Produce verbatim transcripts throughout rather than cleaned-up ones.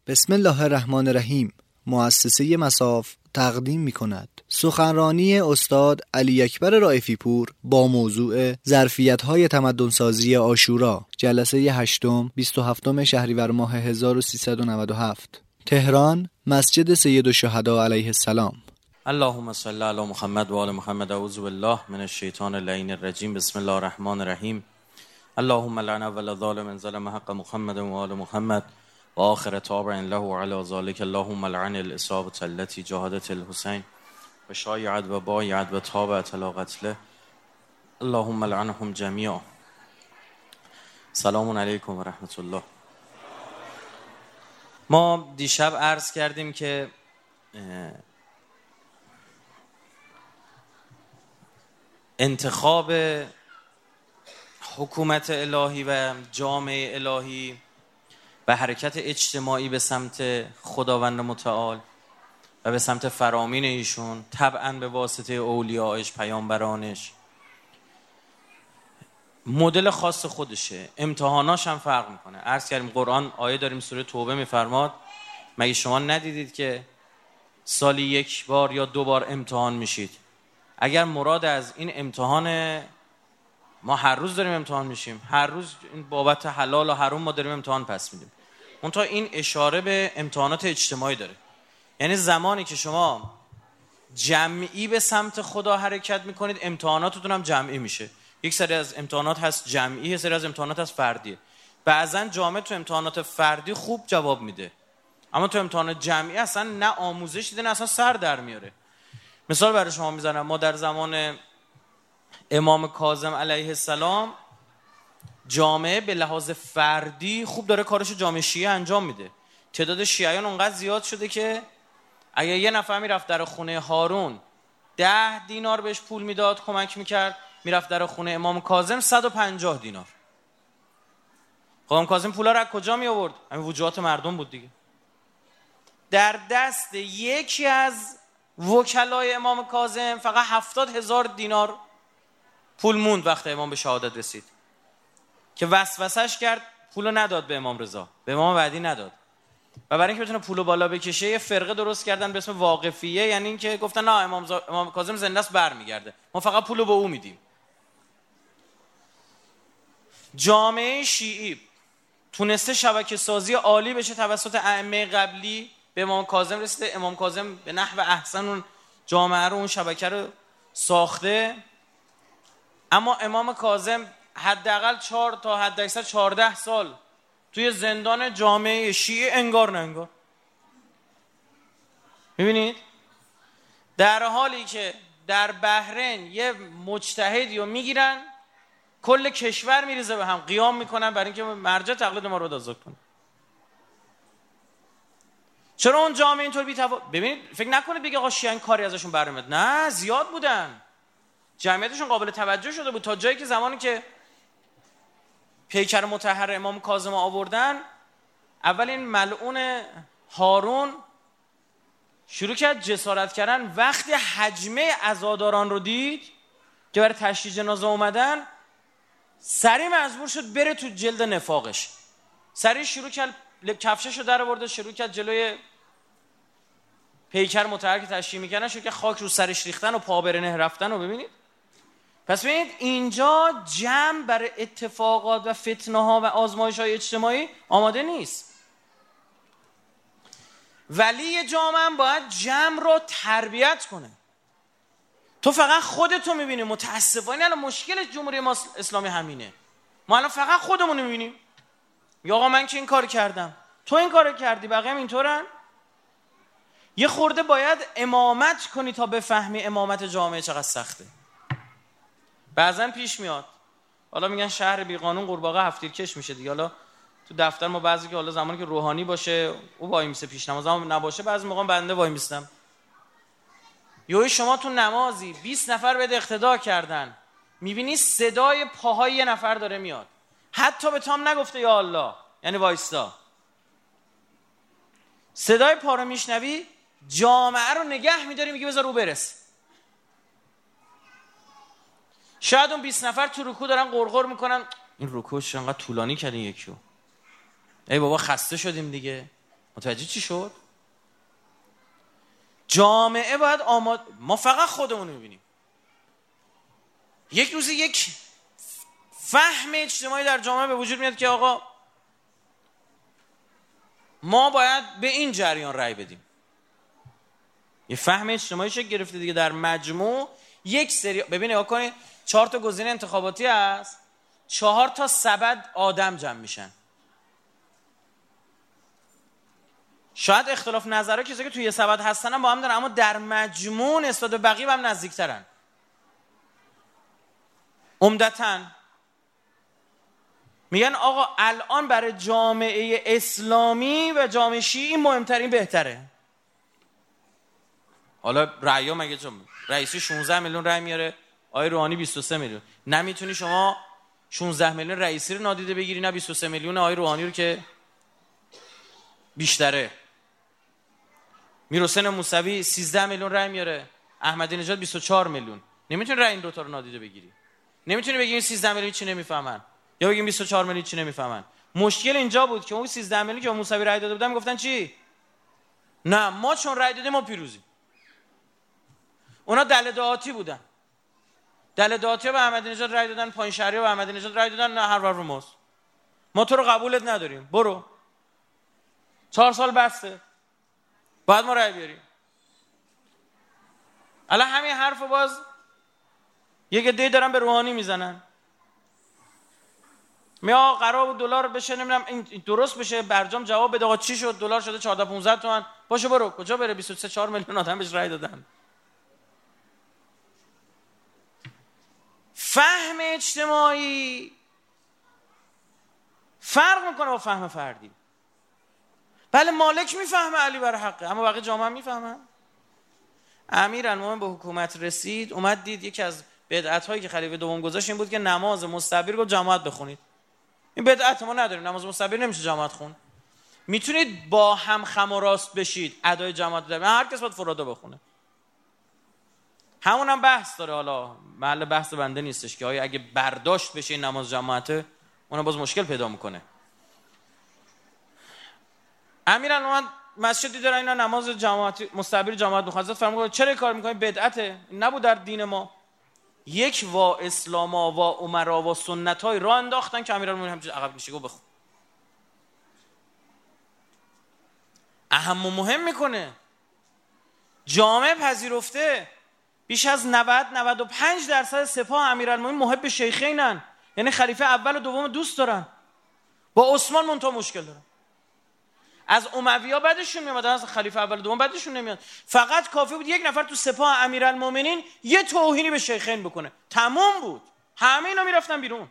بسم الله الرحمن الرحیم. مؤسسه مصاف تقدیم می کند سخنرانی استاد علی اکبر رائفی پور با موضوع ظرفیت‌های تمدن‌سازی عاشورا، جلسه هشتم بیست و هفتم شهریور ماه هزار و سیصد و نود و هفت، تهران، مسجد سید الشهدا علیه السلام. اللهم صل علی محمد و آل محمد. اعوذ بالله من الشیطان اللعین الرجیم. بسم الله الرحمن الرحیم. اللهم لعن اول ظالم ظلم حق محمد و آل محمد و آخر تابع له علی ذلك. اللهم لعن الاصابة التي جاهدت الحسین و شایعت و بایعت و تابعت علی قتله. اللهم لعنهم جمیعا. سلام علیکم و رحمت الله. ما دیشب عرض کردیم که انتخاب حکومت الهی و جامعه الهی و حرکت اجتماعی به سمت خداوند متعال و به سمت فرامین ایشون، طبعاً به واسطه اولیاءش، پیامبرانش، مدل خاص خودشه، امتحاناش هم فرق میکنه. عرض کردیم قرآن آیه داریم سوره توبه میفرماد مگه شما ندیدید که سالی یک بار یا دو بار امتحان میشید؟ اگر مراد از این امتحان ما هر روز داریم امتحان میشیم، هر روز این بابت حلال و حرام ما داریم امتحان پس میدیم، منتها این اشاره به امتحانات اجتماعی داره. یعنی زمانی که شما جمعی به سمت خدا حرکت میکنید، امتحاناتتون هم جمعی میشه. یک سری از امتحانات هست جمعی، یک سری از امتحانات هست فردیه. بعضن جامعه تو امتحانات فردی خوب جواب میده، اما تو امتحانات جمعی اصلا نه آموزش دیده نه اصلا سر در میاره. مثال برای شما میزنم. ما در زمان امام کاظم علیه السلام جامعه به لحاظ فردی خوب داره کارشو جامعه شیعه انجام میده. تعداد شیعیان اونقدر زیاد شده که اگه یه نفر میرفت در خونه هارون ده دینار بهش پول میداد کمک میکرد، میرفت در خونه امام کاظم صد و پنجاه دینار. امام کاظم پولا رو از کجا می آورد؟ همین وجوهات مردم بود دیگه. در دست یکی از وکلای امام کاظم فقط هفتاد هزار دینار پول موند وقتی امام به شهادت رسید که وسوسش کرد، پولو نداد به امام رضا، به امام بعدی نداد. و برای اینکه بتونه پولو بالا بکشه یه فرقه درست کردن به اسم واقفیه، یعنی اینکه گفتن نه امام, زا... امام کاظم زنده است برمیگرده، ما فقط پولو به او میدیم. جامعه شیعی تونسته شبکه سازی عالی بشه توسط ائمه قبلی، به امام کاظم رسیده، امام کاظم به نحو احسن اون جامعه رو، اون شبکه رو ساخته. اما امام کاظم حداقل چهار تا حد اکثر چهارده سال توی زندان جامعه شیعه انگار نه انگار. میبینید؟ در حالی که در بحرین یه مجتهدی رو میگیرن کل کشور میریزه به هم، قیام میکنن برای اینکه مرجع تقلید ما رو دازد کنه. چرا اون جامعه اینطور بی‌تفاوت؟ ببینید، فکر نکنید بگه آقا شیعه کاری ازشون برمیاد. نه، زیاد بودن، جمعیتشون قابل توجه شده بود، تا جایی که زمانی که پیکر مطهر امام کاظم آوردن، اول این ملعون هارون شروع کرد جسارت کردن. وقتی حجمه عزاداران رو دید که برای تشییع جنازه اومدن، سریع مجبور شد بره تو جلد نفاقش. سریع شروع کرد کفششو در آورد، شروع کرد جلوی پیکر مطهر که تشییع میکنن شروع کرد خاک رو سرش ریختن و پا برنه رفتن. و ببینید، پس ببینید اینجا جمع برای اتفاقات و فتنه ها و آزمایش های اجتماعی آماده نیست. ولی جامعه هم باید جمع رو تربیت کنه. تو فقط خودتو میبینی. متاسفانه الان مشکل جمهوری ما اسلامی همینه. ما الان فقط خودمون میبینیم. یا آقا من که این کار کردم، تو این کار کردی، بقیه هم اینطورن. یه خورده باید امامت کنی تا بفهمی امامت جامعه چقدر سخته. بعضن پیش میاد، حالا میگن شهر بی قانون قورباغه هفت‌تیرکش میشه دیگه. حالا تو دفتر ما بعضی که حالا زمانی که روحانی باشه او وای میسه پیش نماز، هم نباشه بعضی موقع بنده وای میستم. یوی شما تو نمازی بیست نفر بهت اقتدا کردن، میبینی صدای پاهای یه نفر داره میاد، حتی به تام نگفته یا الله، یعنی وایستا، صدای پا رو میشنوی، جامعه رو نگه میداری، میگی بذار او برس. شاید اون بیست نفر تو رکوع دارن غرغر میکنن این رکوعش انقدر طولانی کردین یکیو، ای بابا خسته شدیم دیگه، متوجه چی شد؟ جامعه باید آماد، ما فقط خودمون رو میبینیم. یک روزی یک فهم اجتماعی در جامعه به وجود میاد که آقا ما باید به این جریان رأی بدیم. یه فهم اجتماعی شکل گرفته دیگه در مجموع. یک سری ببین نگاه کنید، چهار تا گزینه انتخاباتی هست، چهار تا سبد آدم جمع میشن. شاید اختلاف نظرها کسایی که توی سبد هستن هم با هم دارن، اما در مجموع نسبت به بقیه هم نزدیکترن. عمدتاً میگن آقا الان برای جامعه اسلامی و جامعه شیعی مهمترین بهتره. حالا رأی ها مگه چون رئیسی شانزده میلیون رأی میاره، آقای روحانی بیست و سه میلیون. نمیتونی شما شانزده میلیون رئیسی رو نادیده بگیری، نه بیست و سه میلیون آقای روحانی رو که بیشتره. میرحسین موسوی سیزده میلیون رأی میاره، احمدی نژاد بیست و چهار میلیون. نمیتونی رأی این دو تا رو نادیده بگیری. نمیتونی بگی این سیزده میلیون چی نمیفهمن یا بگیم بیست و چهار میلیون چی نمیفهمن. مشکل اینجا بود که اون سیزده میلیون که موسوی رأی داده بودن میگفتن چی؟ نه ما چون رأی دادیم ما پیروزیم. اونا دل دعاتی بودن. دل دعاتی به احمدی نژاد رأی دادن، پایین شهری به احمدی نژاد رأی دادن، نه هر ور ماست. ما تو رو قبولت نداریم. برو. چهار سال بسته. بعد ما رأی بیاریم. الان همین حرفو باز یک عده دارن به روحانی میزنن. میا قرار بود دلار بشه، نمیدونم این درست بشه، برجام جواب بده آقا چی شد دلار شده چهارده پانزده تومن. باشه برو. کجا بره؟ بیست و سه چهار میلیون آدم بهش رأی دادن. فهم اجتماعی فرق میکنه با فهم فردی. بله مالک میفهمه علی بر حقه، اما بقیه جامعه میفهمن. امیرالمومنین به حکومت رسید، اومد دید یکی از بدعت هایی که خلیفه دوم گذاشت این بود که نماز مستحب رو جماعت بخونید. این بدعت ما نداریم، نماز مستحب نمیشه جماعت خون. میتونید با هم خم و راست بشید، ادای جماعت رو هر کس باید فرادا بخونه. همون هم بحث داره، حالا محل بحث بنده نیستش که آیا اگه برداشت بشه این نماز جماعته اون باز مشکل پیدا میکنه. امیرالمومنین مسجدی داره اینا نماز جماعتی مستحب جماعت میخواد، فرمود چرا کار میکنید؟ بدعته، نبود در دین ما. یک وا اسلاما و عمرا و سنتای راه انداختن که امیرالمومنین همچین عقب میشه گفت بخون. اهم و مهم میکنه. جامعه پذیرفته بیش از نود نود و پنج درصد سپاه امیرالمومنین محب شیخینن، یعنی خلیفه اول و دوم دوست دارن. با عثمان منتها مشکل دارن. از اموی‌ها بعدشون میاد، از خلیفه اول و دوم بعدشون نمیاد. فقط کافی بود یک نفر تو سپاه امیرالمومنین یه توهینی به شیخین بکنه، تمام بود. همه اینا میرفتن بیرون.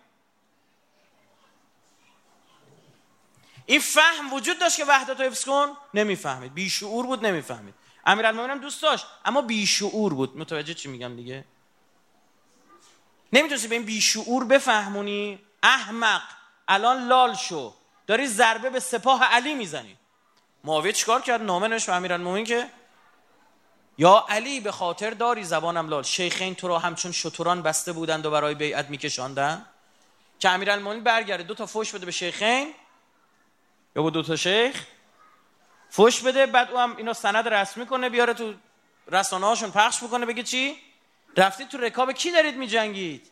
این فهم وجود داشت که وحدت رو حفظ کن، نمیفهمید. بیشعور بود، نمیفهمید. امیرالمومنین دوست داشت اما بیشعور بود. متوجه چی میگم دیگه؟ نمیتونستی به این بیشعور بفهمونی. احمق الان لال شو، داری ضربه به سپاه علی میزنی. معاویه چیکار کرد؟ نامه نوشت به امیرالمومنین که یا علی به خاطر داری زبانم لال، شیخین تو را همچون شتران بسته بودند و برای بیعت میکشاندند. که امیرالمومنین برگرده دو تا فوش بده به شیخین یا با دو تا شیخ فوش بده، بعد او هم اینو سند رسمی کنه بیاره تو رسانه هاشون پخش بکنه، بگه چی؟ رفتید تو رکاب کی دارید میجنگید؟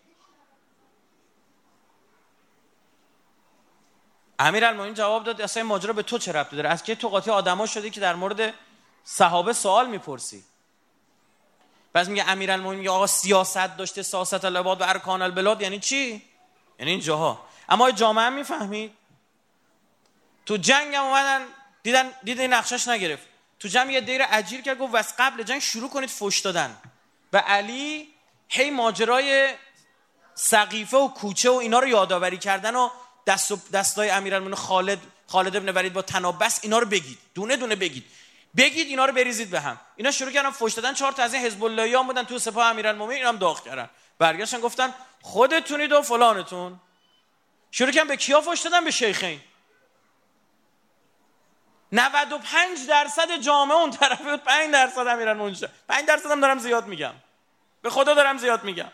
امیرالمومنین جواب داد اصلا این ماجرا به تو چه ربطی داره؟ از کی تو قاطی آدما شدی که در مورد صحابه سوال میپرسی؟ بعد میگه امیرالمومنین میگه آقا سیاست داشته، سیاست العباد و ارکان البلاد. یعنی چی؟ یعنی این جاها. اما جامعه هم میفهمید. تو جنگ هم اومدن دیدن دیدن نقشش نگرفت، تو جمع یه دیر اجیر کرد، گفت واسه قبل جنگ شروع کنید فوش دادن. و علی هی ماجرای سقیفه و کوچه و اینا رو یادآوری کردن و دست و دستای امیرالمومنین خالد خالد ابن ولید با تنابس اینا رو بگید، دونه دونه بگید بگید اینا رو بریزید به هم. اینا شروع کردن فوش دادن. چهار تا از این حزب اللهیان بودن تو سپاه امیرالمومنین، اینم داغ کردن. برگشتن گفتن خودتونید و فلانتون. شروع کردن به کیا فوش دادن؟ به شیخین. نود و پنج درصد جامعه اون طرفی بود، پنج درصد امیرالمومنین شد. پنج درصد هم دارم زیاد میگم، به خدا دارم زیاد میگم.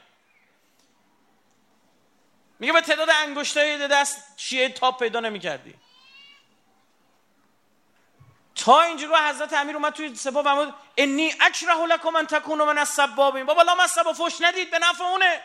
میگه به تعداد انگشتای دست شیعه تاپ پیدا نمی‌کردی. تا اینجوری حضرت امیر اومد توی سپاه فرمود انی اکره لکم ان تکونوا من السبابین. بابا لا مصب فوش ندید، به نفع اونه.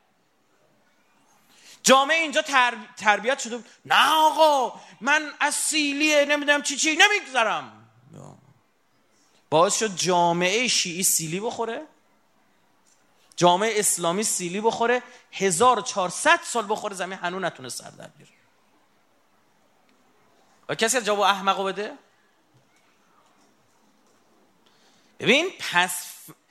جامعه اینجا ترب... تربیت شده. نه آقا من از سیلیه نمیدونم چی چی نمیگذرم. باعث شد جامعه شیعی سیلی بخوره، جامعه اسلامی سیلی بخوره، هزار و چهارصد سال بخوره زمین هنوز نتونه سر در بیاره. و کسی از جواب احمقو بده؟ ببین پس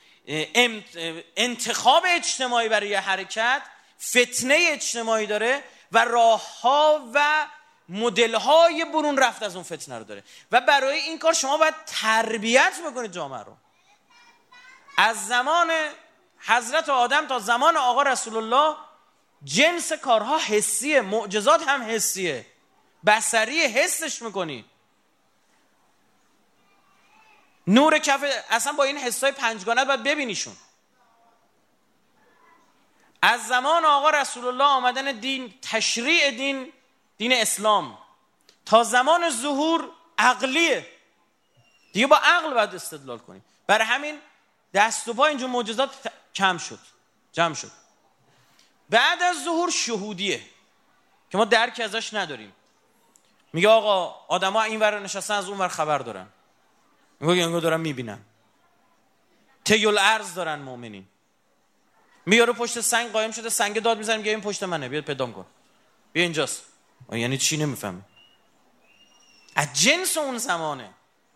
انتخاب اجتماعی برای حرکت فتنه اجتماعی داره و راه‌ها و مدل‌های برون رفت از اون فتنه رو داره و برای این کار شما باید تربیت بکنید جامعه رو. از زمان حضرت آدم تا زمان آقا رسول الله جنس کارها حسیه، معجزات هم حسیه، بصری حسش میکنی. نور کف اصلا با این حسای پنجگانه باید ببینیشون. از زمان آقا رسول الله آمدن دین، تشریع دین، دین اسلام تا زمان ظهور عقلیه دیگه، با عقل باید استدلال کنیم. برای همین دست و پا اینجور معجزات کم شد، جمع شد. بعد از ظهور شهودیه که ما درک ازش نداریم. میگه آقا آدم‌ها این ور نشستن از اون ور خبر دارن، میگه انگار دارن میبینن. تیل ارز دارن مؤمنین. میاره پشت سنگ قایم شده، سنگ داد میزنه میگه این پشت منه، بیا پیدام کن، بیا اینجاست. یعنی چی نمیفهمه. از جنس اون زمانه.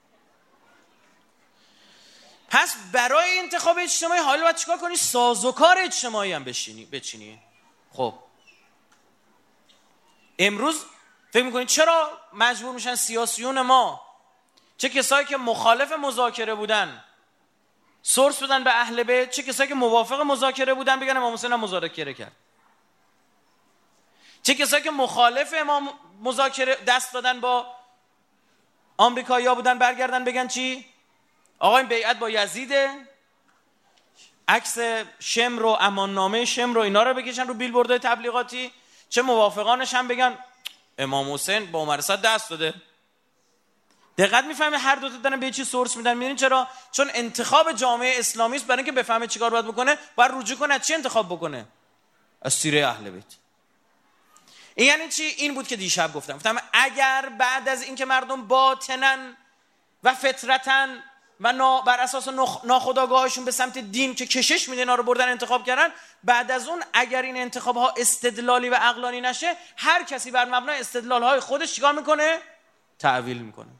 پس برای انتخاب اجتماعی حالا باید چیکار کنی؟ سازوکار اجتماعی هم بشینی بچینی. خب امروز فکر میکنید چرا مجبور میشن سیاسیون ما، چه کسایی که مخالف مذاکره بودن سورس بدن به اهل بیت، چه کسایی که موافق مذاکره بودن بگن امام حسین هم مذاکره کرد، چه کسایی که مخالف امام مذاکره دست دادن با آمریکایی‌ها بودن برگردن بگن چی؟ آقا این بیعت با یزیده، عکس شمر و اماننامه شمر و اینا رو بکشن رو بیلبوردهای تبلیغاتی، چه موافقانش هم بگن امام حسین با عمر صد دست داده. دقت میفهمه هر دو تا دارن به چی سورس میدن. میدونین چرا؟ چون انتخاب جامعه اسلامی است. برای اینکه بفهمه چیکار باید بکنه باید رجوع کنه از چی انتخاب بکنه؟ از سیره اهل بیت. این یعنی چی؟ این بود که دیشب گفتم گفتم اگر بعد از اینکه مردم باطناً و فطرتاً و بر اساس ناخودآگاهشون به سمت دین که کشش میده اینا رو بردن انتخاب کردن، بعد از اون اگر این انتخاب ها استدلالی و عقلانی نشه، هر کسی بر مبنای استدلال های خودش چیکار میکنه؟ تعویل میکنه.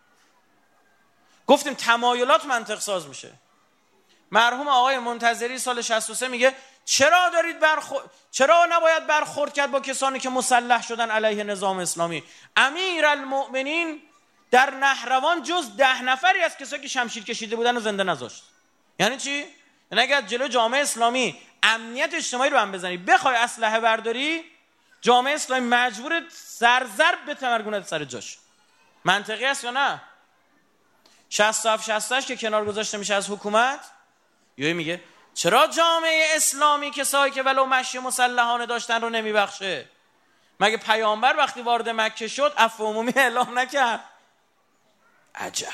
گفتیم تمایلات منطق ساز میشه. مرحوم آقای منتظری سال شصت و سه میگه چرا دارید برخورد چرا نباید برخورد کرد با کسانی که مسلح شدن علیه نظام اسلامی؟ امیرالمؤمنین در نهروان جز ده نفری از کسایی که شمشیر کشیده بودن و زنده نذاشت. یعنی چی؟ یعنی اگر جلو جامعه اسلامی امنیت اجتماعی رو هم بزنی، بخوای اسلحه برداری، جامعه اسلامی مجبور سرزرب به تمرگونت سر جاش. منطقی است یا نه؟ شصت و هفت شصت و هشت که کنار گذاشته میشه از حکومت، یوی میگه چرا جامعه اسلامی کسایی که ولو مشی مسلحانه داشتن رو نمیبخشه؟ مگه پیامبر وقتی وارد مکه شد عفو عمومی اعلام نکرد؟ عجب.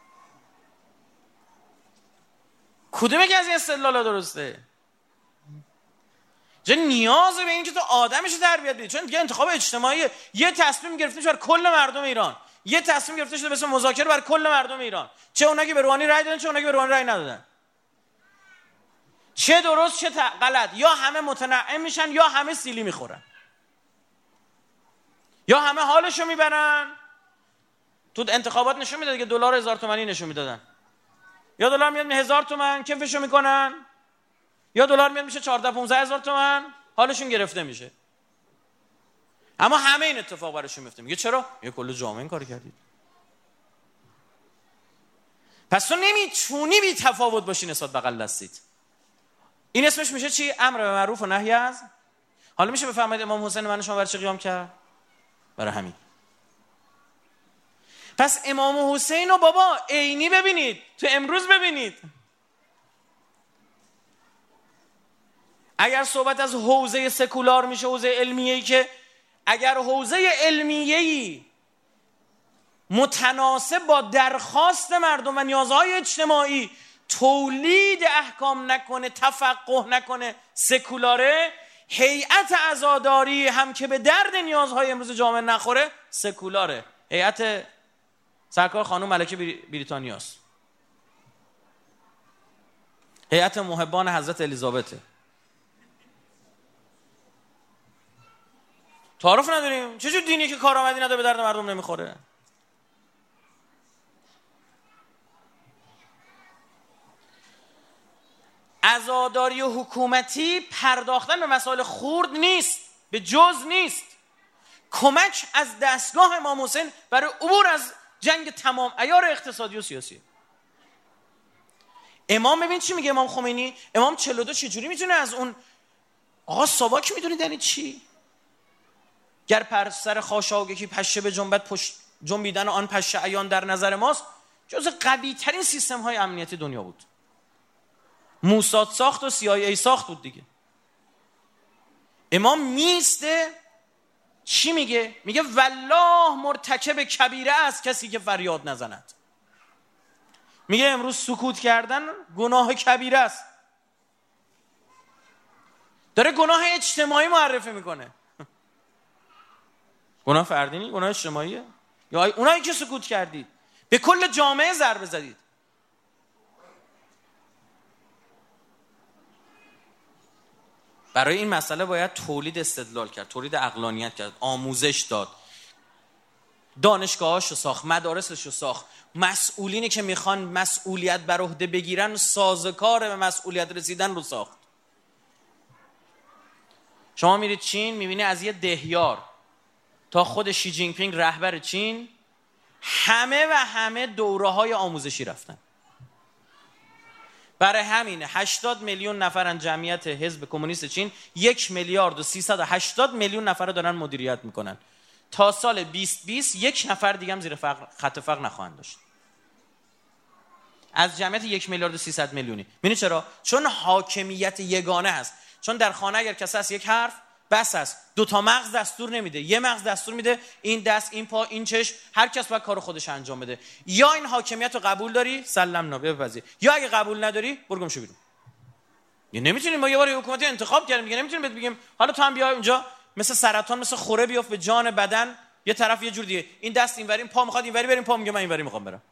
کدوم یکی از این استدلالا درسته؟ چه نیاز به این که تو آدمش تربیت بدی؟ چون دیگه انتخاب اجتماعی، یه تصمیم گرفته شده بر کل مردم ایران، یه تصمیم گرفته شده به اسم مذاکره بر کل مردم ایران، چه اونایی که به روحانی رأی دادن چه اونایی که به روحانی رأی ندادن، چه درست چه غلط، یا همه متنعم میشن یا همه سیلی میخورن، یا همه حالشو میبرن. تو انتخابات نشون میداد که دلار هزار تومانی نشون میدادن، یا دلار میاد هزار تومن کیفشو میکنن، یا دلار میاد میشه چهارده پانزده هزار تومن حالشون گرفته میشه. اما همه این اتفاق براشون میفته. میگه چرا؟ میگه کل جامعه این کار کردید. پس تو نمیتونی بی تفاوت باشی نسبت به بغل دستیت. این اسمش میشه چی؟ امر به معروف و نهی از. حالا میشه بفهمید امام حسین من شما برای چی قیام کرد؟ برای همین. پس امام حسین رو بابا عینی ببینید، تو امروز ببینید. اگر صحبت از حوزه سکولار میشه، حوزه علمیه‌ای، که اگر حوزه علمیه‌ای متناسب با درخواست مردم و نیازهای اجتماعی تولید احکام نکنه، تفقه نکنه، سکولاره، هیئت عزاداری هم که به درد نیازهای امروز جامعه نخوره سکولاره. هیئت سرکار خانم ملکه بریتانیاست، هیئت محبان حضرت الیزابته. تعارف نداریم. چه جور دینی که کارآمدی نداره، به درد مردم نمیخوره؟ عزاداری حکومتی پرداختن به مسائل خرد نیست، به جز نیست. کمک از دستگاه امام حسین برای عبور از جنگ تمام عیار اقتصادی و سیاسی. امام ببین چی میگه امام خمینی؟ امام چهل و دو چجوری میتونه از اون آقا ساواک میدونید یعنی چی؟ گر پر سر خاشاگکی پشه به جنبت پشت جنبیدن آن پشه عیان در نظر ماست، جز قوی ترین سیستم های امنیتی دنیا بود. موساد ساخت و سی آی ای ساخت بود دیگه. امام میسته چی میگه؟ میگه والله مرتکب کبیره است کسی که فریاد نزند. میگه امروز سکوت کردن گناه کبیره است. داره گناه اجتماعی معرفی میکنه. گناه فردی نیست، گناه اجتماعیه. یا اونایی که سکوت کردید به کل جامعه ضربه زدید. برای این مسئله باید تولید استدلال کرد، تولید عقلانیت کرد، آموزش داد، دانشگاهاشو ساخت، مدارسشو ساخت، مسئولینی که میخوان مسئولیت بر عهده بگیرن سازگار به مسئولیت رسیدن رو ساخت. شما میرید چین میبینی از یه دهیار تا خود شی جین پینگ رهبر چین همه و همه دوره های آموزشی رفتن. برای همین هشتاد میلیون نفرن جمعیت حزب کمونیست چین، یک میلیارد و سیصد و هشتاد میلیون نفر دارن مدیریت میکنن. تا سال بیست بیست یک نفر دیگه هم زیر فقر خط فقر نخواهند داشت. از جمعیت یک میلیارد و سیصد میلیونی. می‌بینی چرا؟ چون حاکمیت یگانه هست. چون در خانه اگر کسی از یک حرف بس است، دو تا مغز دستور نمیده، یه مغز دستور میده، این دست، این پا، این چشم، هر کس باید کارو خودش انجام بده. یا این حاکمیت رو قبول داری سلام بپذیر، یا اگه قبول نداری برو گم شو بیرون. یه نمیتونیم ما یه بار حکومت انتخاب کردیم دیگه، نمیتونیم بهت بگیم حالا تو هم بیا اینجا مثل سرطان مثل خوره بیافت به جان بدن، یه طرف یه جور دیگه، این دست اینوری، این پا میخواد اینوری بریم، پا میگه من اینوری میخوام برم.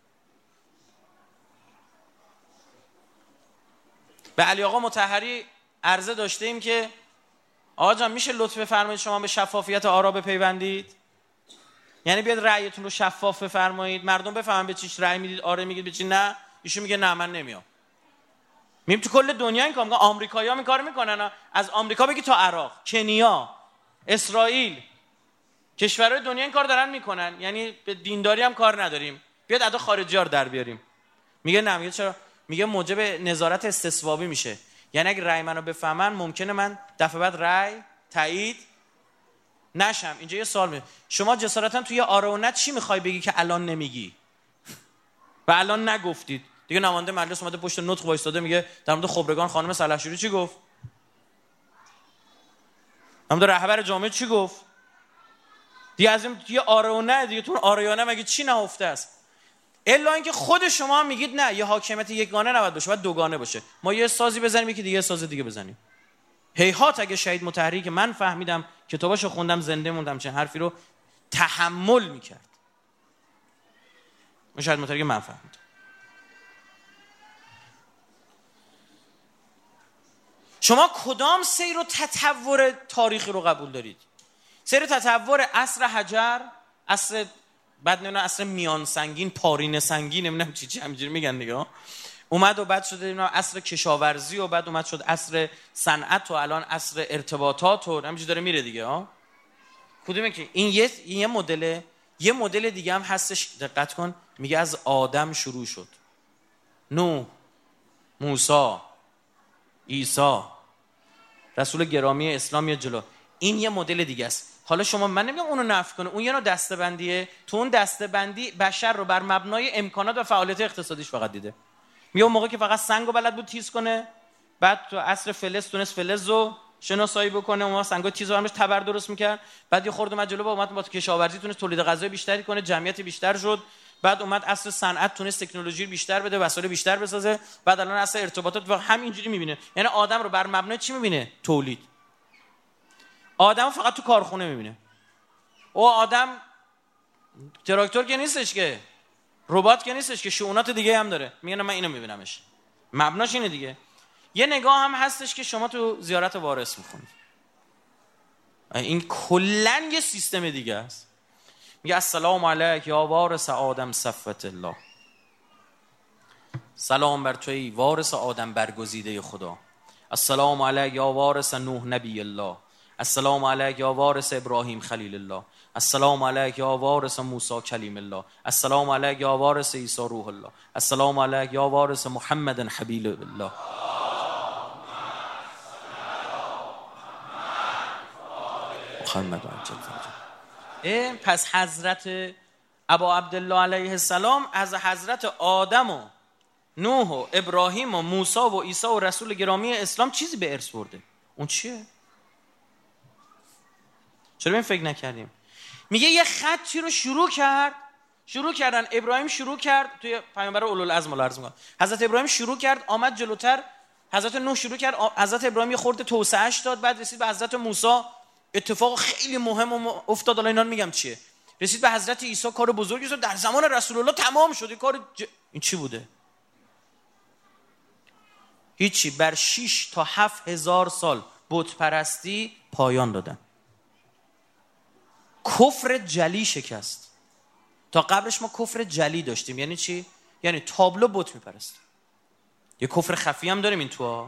به علی آقا مطهری عرضه داشتیم که آقا جان میشه لطف بفرمایید شما به شفافیت آرا بپیوندید، یعنی بیاد رأیتون رو شفاف بفرمایید، مردم بفهمن به چیش رأی میدید، آره میگید به چی نه. ایشون میگه نه من نمیام. میگم تو کل دنیا این کار میکنن، آمریکایی‌ها این کارو میکنن، از آمریکا بگی تا عراق، کنیا، اسرائیل، کشورهای دنیا این کار دارن میکنن. یعنی به دینداری هم کار نداریم، بیاد ادا خارجی‌ها رو در بیاریم. میگه نه. میگه چرا؟ میگه موجب نظارت استصوابی میشه. یعنی اگه رأی منو بفهمن ممکنه من دفعه بعد رأی تایید نشم. اینجا یه سوال میاد، شما جسارتا توی آره و نه چی میخوای بگی که الان نمیگی و الان نگفتید؟ دیگه نماینده مجلس اومده پشت نطق وایساده میگه در مورد خبرگان خانم سلحشوری چی گفت؟ در مورد رهبر جامعه چی گفت؟ دیگه از این دیگه آره و نه دیگه تو آره یا نه مگه چی نهفته است؟ الا اینکه خود شما هم میگید نه، یه حاکمیت یگانه نباید باشه، باید دوگانه باشه. ما یه سازی بزنیم یکی دیگه ساز دیگه بزنیم. هیهات اگه شهید مطهری که من فهمیدم کتاباشو خوندم زنده موندم چه حرفی رو تحمل میکرد. اون شهید مطهری که من فهمیدم. شما کدام سیر و تطور تاریخی رو قبول دارید؟ سیر تطور عصر حجر، عصر بعد نمیدونم عصر میان سنگین، پارینه سنگین، نمیدونم چی چی همینجوری میگن دیگه، اومد و بعد شده نمیدونم عصر کشاورزی و بعد اومد شد عصر صنعت و الان عصر ارتباطات و همینجوری داره میره دیگه ها. کدومه که این یه این یه مدل، یه مدل دیگه هم هستش، دقت کن، میگه از آدم شروع شد، نوح، موسی، عیسی، رسول گرامی اسلام یا جلو. این یه مدل دیگه است. حالا شما من نمیگم اونو نفی کنه، اون یه نوع دسته‌بندیه. تو اون دسته‌بندی بشر رو بر مبنای امکانات و فعالیت اقتصادیش فقط دیده. میگه اون موقع که فقط سنگو بلد بود تیز کنه، بعد تو عصر فلز تونست فلزو شناسایی بکنه، اون سنگا تیز رو همش تبر درست میکرد، بعد یه خورده اومد جلو با اومد با کشاورزی تونست تولید غذای بیشتری کنه، جمعیت بیشتر شد، بعد اومد عصر صنعت تونست تکنولوژی بیشتر بده، وسایل بیشتر بسازه، بعد الان عصر ارتباطات و همینجوری میبینه. یعنی آدم رو بر مبنای چی میبینه؟ تولید. آدم فقط تو کارخونه میبینه. او آدم تراکتور که نیستش که، ربات که نیستش که، شؤونات دیگه هم داره. میگن من اینو میبینمش. مبناش اینه دیگه. یه نگاه هم هستش که شما تو زیارت وارث میخونید. این کلن یه سیستم دیگه است. میگه السلام علیک یا وارث آدم صفوت الله. سلام بر توی وارث آدم برگزیده خدا. السلام علیک یا وارث نوح نبی الله. السلام علیک یا وارث ابراهیم خلیل الله. السلام علیک یا وارث موسی کلیم الله. السلام علیک یا وارث عیسی روح الله. السلام علیک یا وارث محمد حبیب الله. محمد عجل فرجه. پس حضرت ابا عبدالله علیه السلام از حضرت آدم و نوح و ابراهیم و موسی و عیسی و رسول گرامی اسلام چیزی به ارث برده. اون چیه؟ چرا به این فکر نکردیم؟ میگه یه خطی رو شروع کرد، شروع کردن ابراهیم شروع کرد توی پیامبر اولوالعزم الارض میگه. حضرت ابراهیم شروع کرد، آمد جلوتر، حضرت نوح شروع کرد، حضرت ابراهیم یه خورده توسعهش داد، بعد رسید به حضرت موسی، اتفاق خیلی مهم افتاد. الان اینا میگم چیه. رسید به حضرت عیسی، کار بزرگی شد، در زمان رسول الله تمام شد. کار ج... این چی بوده؟ هیچی. بر شش تا هفت هزار سال بت پرستی پایان دادن. کفر جلی شکست. تا قبلش ما کفر جلی داشتیم. یعنی چی؟ یعنی تابلو بت میپرستیم. یه کفر خفی هم داریم این تو ها.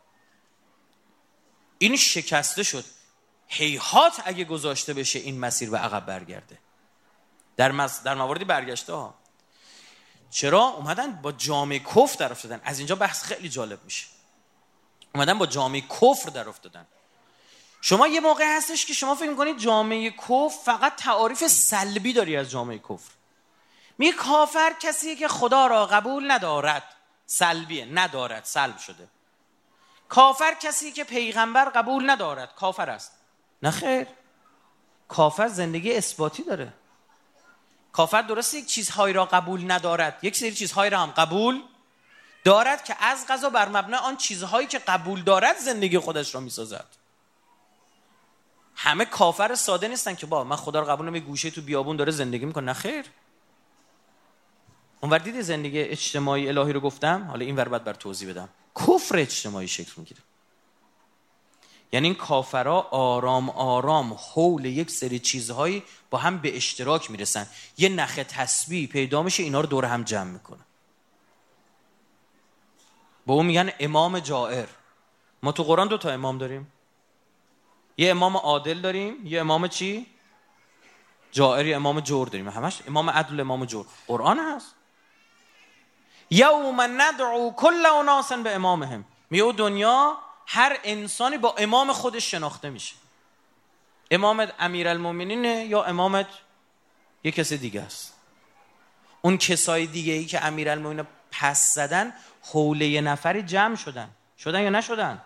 این شکسته شد. هیهات اگه گذاشته بشه این مسیر به عقب برگرده. در مز... در مواردی برگشته ها. چرا؟ اومدن با جامعه کفر در افتادن. از اینجا بحث خیلی جالب میشه. اومدن با جامعه کفر در افتادن. شما یه موقع هستش که شما فکر میکنید جامعه کفر فقط تعاریف سلبی داری از جامعه کفر. میگه کافر کسیه که خدا را قبول ندارد. سلبیه، ندارد، سلب شده. کافر کسیه که پیغمبر قبول ندارد، کافر است. نه خیر، کافر زندگی اثباتی داره. کافر درسته یک چیزهایی را قبول ندارد، یک سری چیزهایی را هم قبول دارد که از قضا بر مبنای آن چیزهایی که قبول دارد زندگی خودش را میسازد. همه کافر ساده نیستن که با من خدا رو قبول نمی‌کنم، گوشه تو بیابون داره زندگی میکنه. نه خیر. اونور دیدی زندگی اجتماعی الهی رو گفتم، حالا این ور بعد بر توضیح بدم. کفر اجتماعی شکل میگیره. یعنی این کافرها آرام آرام حول یک سری چیزهایی با هم به اشتراک میرسن. یه نخ تسبیح پیدا میشه، اینا رو دور هم جمع میکنه. با اون میگن امام جائر. ما تو قرآن دو تا امام داریم. یه امام عادل داریم، یه امام چی؟ جائر، یه امام جور داریم. همش امام عدل، امام جور. قرآن هست. یوم ندعو کل اناس به امامهم. میگه دنیا هر انسانی با امام خودش شناخته میشه. امامت امیرالمومنینه یا امامت یه کسی دیگه است. اون کسای دیگه ای که امیرالمومنین پس زدن حول یه نفری جمع شدن. شدن یا نشدن؟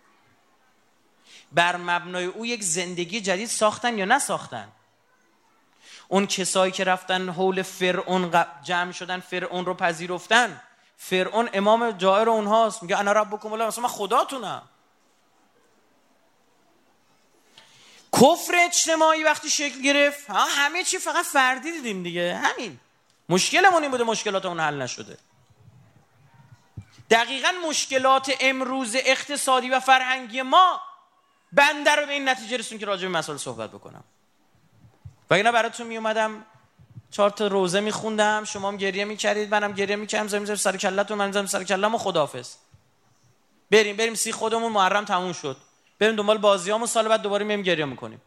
بر مبنای او یک زندگی جدید ساختن یا نساختن؟ اون کسایی که رفتن حول فرعون جمع شدن، فرعون رو پذیرفتن. فرعون امام جائر اونهاست. میگه انا ربکم الله، مثلا من خداتونم. کفر اجتماعی وقتی شکل گرفت، همه چی فقط فردی دیدیم دیگه. همین مشکلمون این بوده، مشکلاتمون حل نشده. دقیقاً مشکلات امروز اقتصادی و فرهنگی ما بنده رو به این نتیجه رسون که راجع به مسائل صحبت بکنم. و اینا براتون می اومدم چهار تا روزه میخوندم، شما هم گریه میکردید، منم گریه میکردم، زمین سر کله‌تون، من زمین سر کله‌مو، خداحافظ. بریم بریم سی خودمون، محرم تموم شد، بریم دنبال بازیامون، سال بعد دوباره میایم گریه میکنیم.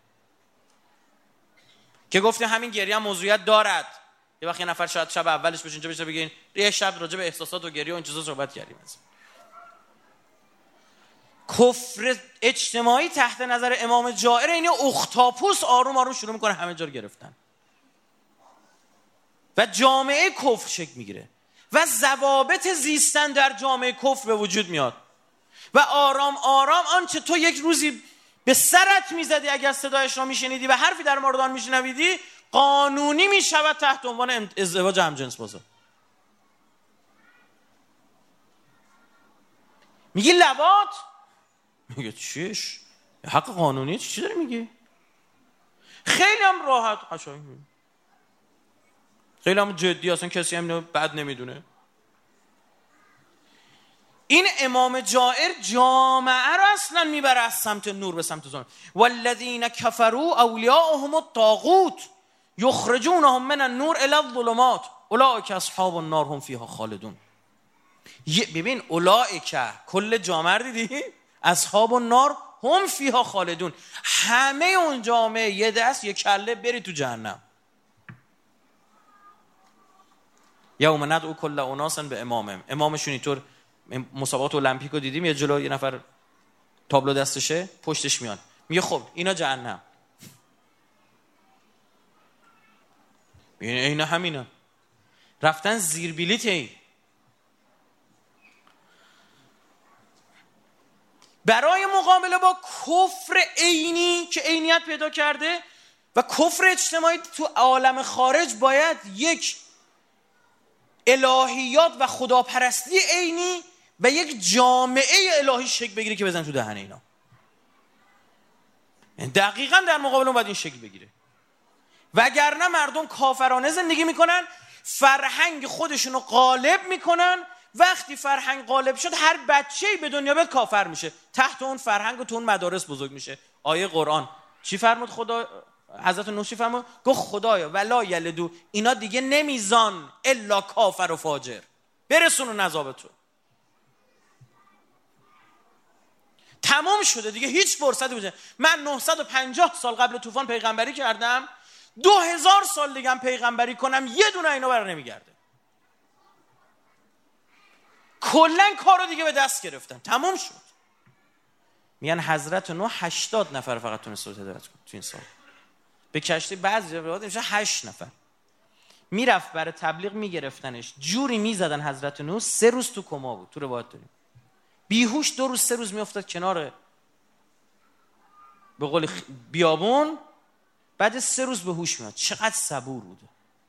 که گفتیم همین گریه هم موضوعیت دارد. یه وقت یه نفر شاید شب اولش بشه اینجا بشه بگین یه شب راجع به احساسات و گریه و این چیزا صحبت کردیم. کفر اجتماعی تحت نظر امام جائر اینه اختاپوس آروم آروم شروع میکنه همه جا رو گرفتن و جامعه کفر شکل میگیره و ضوابط زیستن در جامعه کفر به وجود میاد و آرام آرام آنچه تو یک روزی به سرت میزدی اگر صدایش را میشنیدی و حرفی در مورد آن میشنویدی، قانونی میشود تحت عنوان ازدواج همجنس بازا. میگی لواط؟ میگه چیش؟ حق قانونیه، چی داری میگی؟ خیلی هم راحت قشنگ، خیلی هم جدی، اصلا کسی هم بد نمیدونه. این امام جائر جامعه رو اصلا میبره از سمت نور به سمت ظلم. والذین کفروا اولیاءهم الطاغوت یخرجونهم من النور الی الظلمات اولئک اصحاب النار هم فیها خالدون. ببین اولئک کل جامعه رو دیدی؟ اصحاب النار هم فیها خالدون. همه اون جامعه یه دست یه کله بری تو جهنم. یوم ندعو کل اناس به امامهم. امامشون اینطور مسابقات المپیک رو دیدیم، یه جلو یه نفر تابلو دستشه، پشتش میان، میگه خب اینا جهنم. این اینا همینه، رفتن زیر بلیط. این برای مقابله با کفر عینی که عینیت پیدا کرده و کفر اجتماعی تو عالم خارج، باید یک الهیات و خداپرستی عینی و یک جامعه الهی شکل بگیره که بزن تو دهن اینا. دقیقاً در مقابل اون باید این شکل بگیره، وگرنه مردم کافرانه زندگی میکنن، فرهنگ خودشونو غالب میکنن. وقتی فرهنگ غالب شد، هر بچه‌ای به دنیا بیاد کافر میشه، تحت اون فرهنگ و تو اون مدارس بزرگ میشه. آیه قرآن چی فرمود؟ خدا حضرت نوح چی فرمود؟ گفت خدایا ولا یلدو، اینا دیگه نمیزان الا کافر و فاجر، برسونون عذاب تو. تمام شده دیگه، هیچ فرصتی بوده. من نهصد و پنجاه سال قبل طوفان پیغمبری کردم، دو هزار سال دیگه هم پیغمبری کنم، یه دونه اینا برای نمیگرده. کلن کارو دیگه به دست گرفتن، تمام شد. میگن حضرت نوح هشتاد نفر فقط تونست رو هدایت کنه تو این سال. به کشتی بعضی روایات میشه هشت نفر. میرفت برای تبلیغ میگرفتنش، جوری میزدن حضرت نوح، سه روز تو کما بود. تو روایت داریم بیهوش دو روز سه روز میافتاد کنار به قول بیابون، بعد سه روز به هوش میاد. چقدر صبور بوده.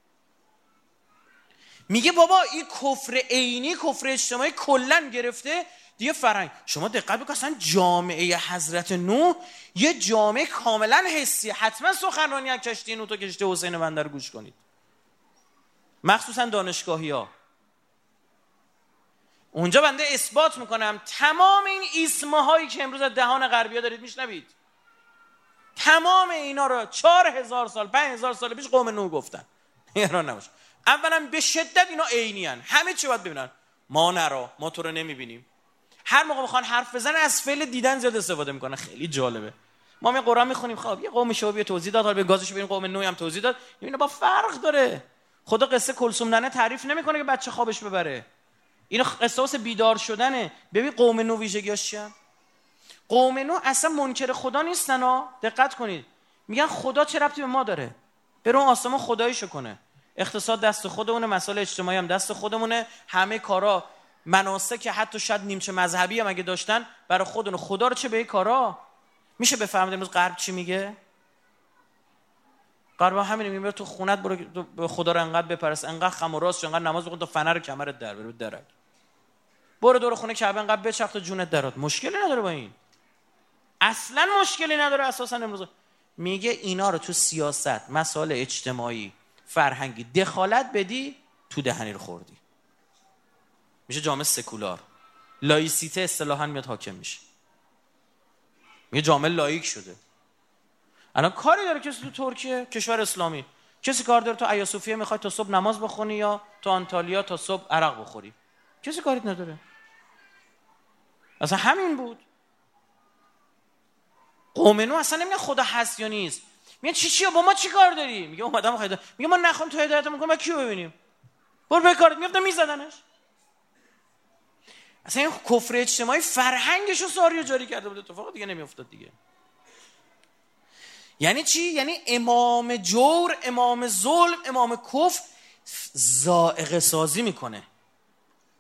میگه بابا این کفر عینی، کفر اجتماعی کلن گرفته دیگه فرهنگ. شما دقت بکنید، اصلا جامعه حضرت نوح یه جامعه کاملا حسی. حتما سخنرانی از کشتی نوح تا کشتی حسین بنده رو گوش کنید، مخصوصا دانشگاهی ها. اونجا بنده اثبات میکنم تمام این ایسمه هایی که امروز از دهان غربی ها دارید میشنوید، تمام اینا رو چهار هزار سال پنج هزار سال پیش قوم نوح گفتن. ایران نباشه. اولا به شدت اینا عینی ان، همه چی باید ببینن. ما نرا، ما تو رو نمیبینیم. هر موقع بخوان حرف بزنن از فعل دیدن زیاد استفاده میکنن. خیلی جالبه. ما می قرآن میخونیم، خب یه قوم شعبی توضیح داد، حالا به گازش ببین قوم نوح هم توضیح داد، اینا با فرق داره. خدا قصه کلثوم ننه تعریف نمیکنه که بچه خوابش ببره. اینا قصه واسه بیدار شدنه. ببین قوم نوح ویژگیاش چیه؟ قوم نوح اصلا منکر خدا نیستن ها. دقت کنید، میگن خدا چه ربطی به ما داره؟ برو آسمان خداییشو کنه. اقتصاد دست خودمونه، مسائل اجتماعی هم دست خودمونه، همه کارا مناسک حتی شاید نیمچه مذهبی هم اگه داشتن برای خودمون. خدا رو چه به این کارا؟ میشه بفهمید امروز غرب چی میگه؟ غرب همین میگه تو خونت برو به خدا رو انقدر بپرست، انقدر خم و راست، انقدر نماز بخون تا فنر کمرت در بره درک. برو دور خونه کعبه انقدر بچرخ تا جونت درات. مشکلی نداره با این، اصلا مشکلی نداره. اساسا امروز میگه اینا رو تو سیاست، مسائل اجتماعی، فرهنگی دخالت بدی، تو دهنی رو خوردی. میشه جامعه سکولار، لایسیته اصطلاحاً میاد حاکم میشه. میگه جامعه لاییک شده. الان کاری داره کسی تو ترکیه، کشور اسلامی، کسی کار داره تو آیا صوفیه میخوای تا صبح نماز بخونی یا تو آنتالیا تا صبح عرق بخوری؟ کسی کاری نداره. اصلا همین بود. قوم نوح اصلا نمیگه خدا هست یا نیست، میگه چی چیه با ما چی کار داری؟ میگه اومدم خدا، میگه ما نخوام تو هدایتمون کنیم، ما کیو ببینیم؟ برو بکارت. میفته میزدنش. اصلا این کفر اجتماعی فرهنگشو ساری و جاری کرده بود، اتفاق دیگه نمیافتاد دیگه. یعنی چی؟ یعنی امام جور، امام ظلم، امام کفر ذائقه سازی میکنه.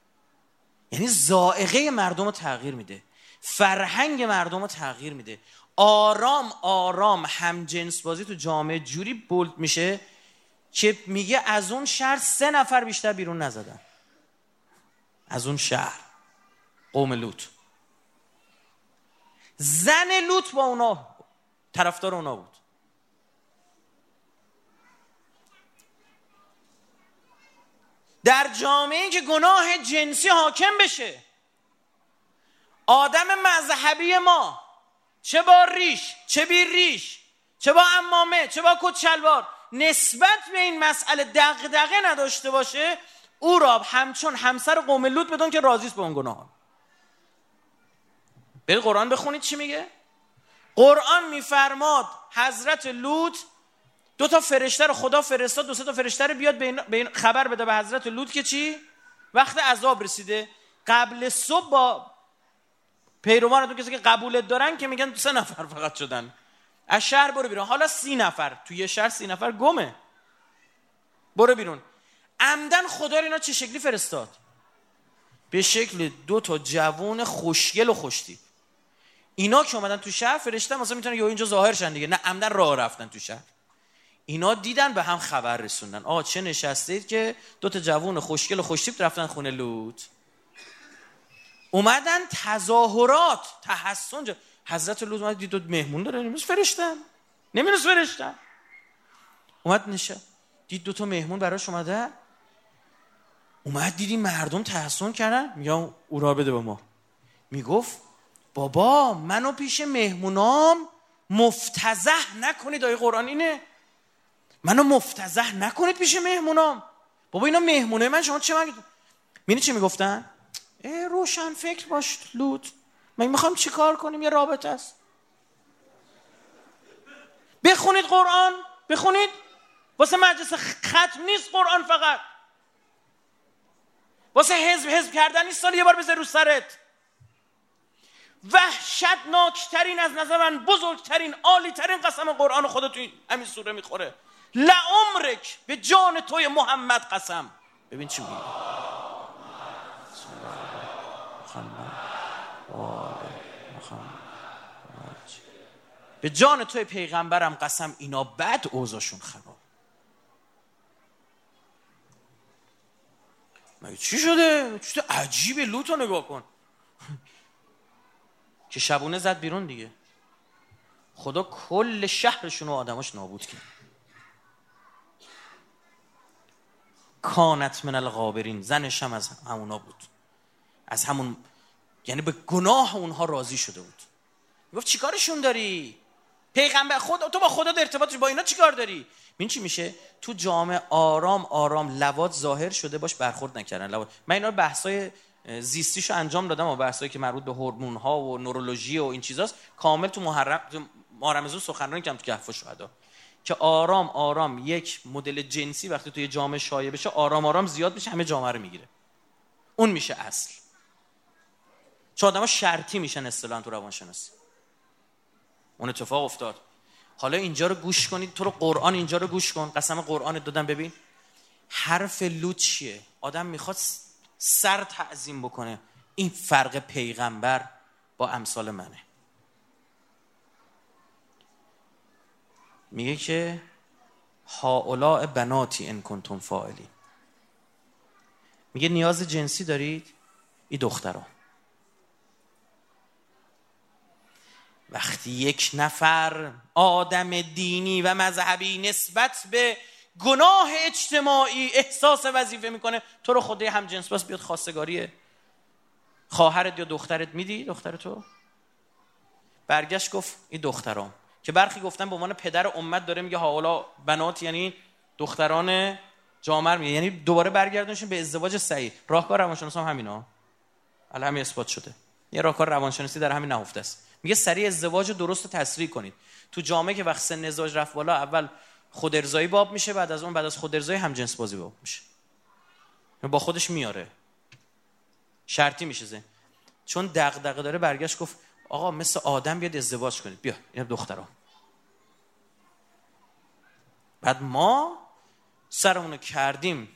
یعنی ذائقه مردم رو تغییر میده، فرهنگ مردم رو تغییر میده، آرام آرام هم جنس بازی تو جامعه جوری بولد میشه که میگه از اون شهر سه نفر بیشتر بیرون نزدن. از اون شهر قوم لوط. زن لوط با اونا طرفدار اونا بود. در جامعه که گناه جنسی حاکم بشه، آدم مذهبی ما چه با ریش چه بی ریش، چه با عمامه چه با کت شلوار، نسبت به این مسئله دغدغه نداشته باشه، او را همچون همسر قوم لوط بدون که راضی است به اون گناه. برید قرآن بخونید چی میگه. قرآن میفرماد حضرت لوط دو تا فرشته رو خدا فرستاد، دو سه تا فرشته رو بیاد به این خبر بده به حضرت لوط که چی؟ وقت عذاب رسیده. قبل صبح با پیروان تو کسی که قبولت دارن که میگن سه نفر فقط شدن، از شهر برو بیرون. حالا سی نفر توی یه شهر، سی نفر گمه، برو بیرون. عمدن خدا اینا چه شکلی فرستاد؟ به شکل دو تا جوون خوشگل و خوشتیپ. اینا که اومدن تو شهر، فرشته مثلا میتونن یا اینجا ظاهر شن دیگه، نه عمدن راه رفتن تو شهر. اینا دیدن به هم خبر رسوندن، آقا چه نشستید که دو تا جوون خوشگل و خوشتیپ رفتن خونه لوط. اومدن تظاهرات تحسن جا. حضرت لوط اومد دید دو مهمون داره، نمیدونست فرشتن، نمیدونست فرشتن. اومد نشه دید دو تا مهمون براش اومده. اومد دیدی مردم تحسن کردن، میگم او را بده به ما. میگفت بابا منو پیش مهمونام مفتضح نکنید. آیه قرآن اینه، منو مفتضح نکنید پیش مهمونام. بابا اینا مهمونه من، شما چه میگید؟ می‌بینی چی میگفتن؟ ای روشن فکر باش لوط، من میخوام چی کار کنیم؟ یه رابطه است. بخونید قرآن، بخونید. واسه مجلس ختم نیست قرآن، فقط واسه حزب حزب کردن نیست. سال یه بار بذار رو سرت. وحشتناکترین، از نظر من بزرگترین، عالی ترین قسم قرآن خدا تو همین سوره میخوره. لعمرک، به جان توی محمد قسم. ببین چی میگه. به جان توی پیغمبرم قسم اینا بد اوضاعشون خراب. مگه چی شده؟ چی عجیبه. لوطو نگاه کن که شبونه زد بیرون دیگه. خدا کل شهرشون و آدماش نابود کرد. کانت من الغابرین، زنش هم از همونا بود، از همون، یعنی به گناه اونها راضی شده بود. میگفت چیکارشون داری؟ پیغمبر خود تو با خدا در ارتباطش، با اینا چیکار داری؟ این چی میشه؟ تو جامعه آرام آرام لواط ظاهر شده باش برخورد نکردن. لواط. من اینا رو بحثای زیستیشو انجام دادم و بحثایی که مربوط به هورمون ها و نورولوژی و این چیزاست کامل تو محرم تو محرم زو سخنرانی کردم تو کهف شهدا، که آرام آرام یک مدل جنسی وقتی توی جامعه شایع بشه آرام آرام زیاد بشه، همه جامعه رو میگیره. اون میشه اصل. چون آدم‌ها شرطی میشن اصطلاحاً تو روانشناسی. اون اتفاق افتاد. حالا اینجا رو گوش کنید، تو رو قرآن اینجا رو گوش کن. قسم قرآن دادم. ببین حرف لوط چیه. آدم میخواد سر تعظیم بکنه. این فرق پیغمبر با امثال منه. میگه که هؤلاء بناتی ان کنتم فاعلین. میگه نیاز جنسی دارید؟ این دخترها. وقتی یک نفر آدم دینی و مذهبی نسبت به گناه اجتماعی احساس وظیفه میکنه، تو رو خدای هم جنس باز بیاد خواستگاری خواهرت یا دخترت میدی؟ دختر تو برگشت گفت این دخترام، که برخی گفتن به عنوان پدر امت داره میگه هاولا بنات، یعنی دختران جامعه میگه، یعنی دوباره برگردونشون به ازدواج صحیح. راهکار روانشناسی هم همینا الان همین اثبات شده. یه راهکار روانشناسی در همین نهفته است. میگه سریع ازدواج درست تسریع کنید. تو جامعه که وقت سن ازدواج رفت بالا، اول خود ارضایی باب میشه، بعد از اون بعد از خود ارضایی هم جنس بازی باب میشه. با خودش میاره، شرطی میشه زن. چون دغدغه داره برگشت گفت آقا مثل آدم بیاد ازدواج کنید، بیا اینا دخترها. بعد ما سرمونو کردیم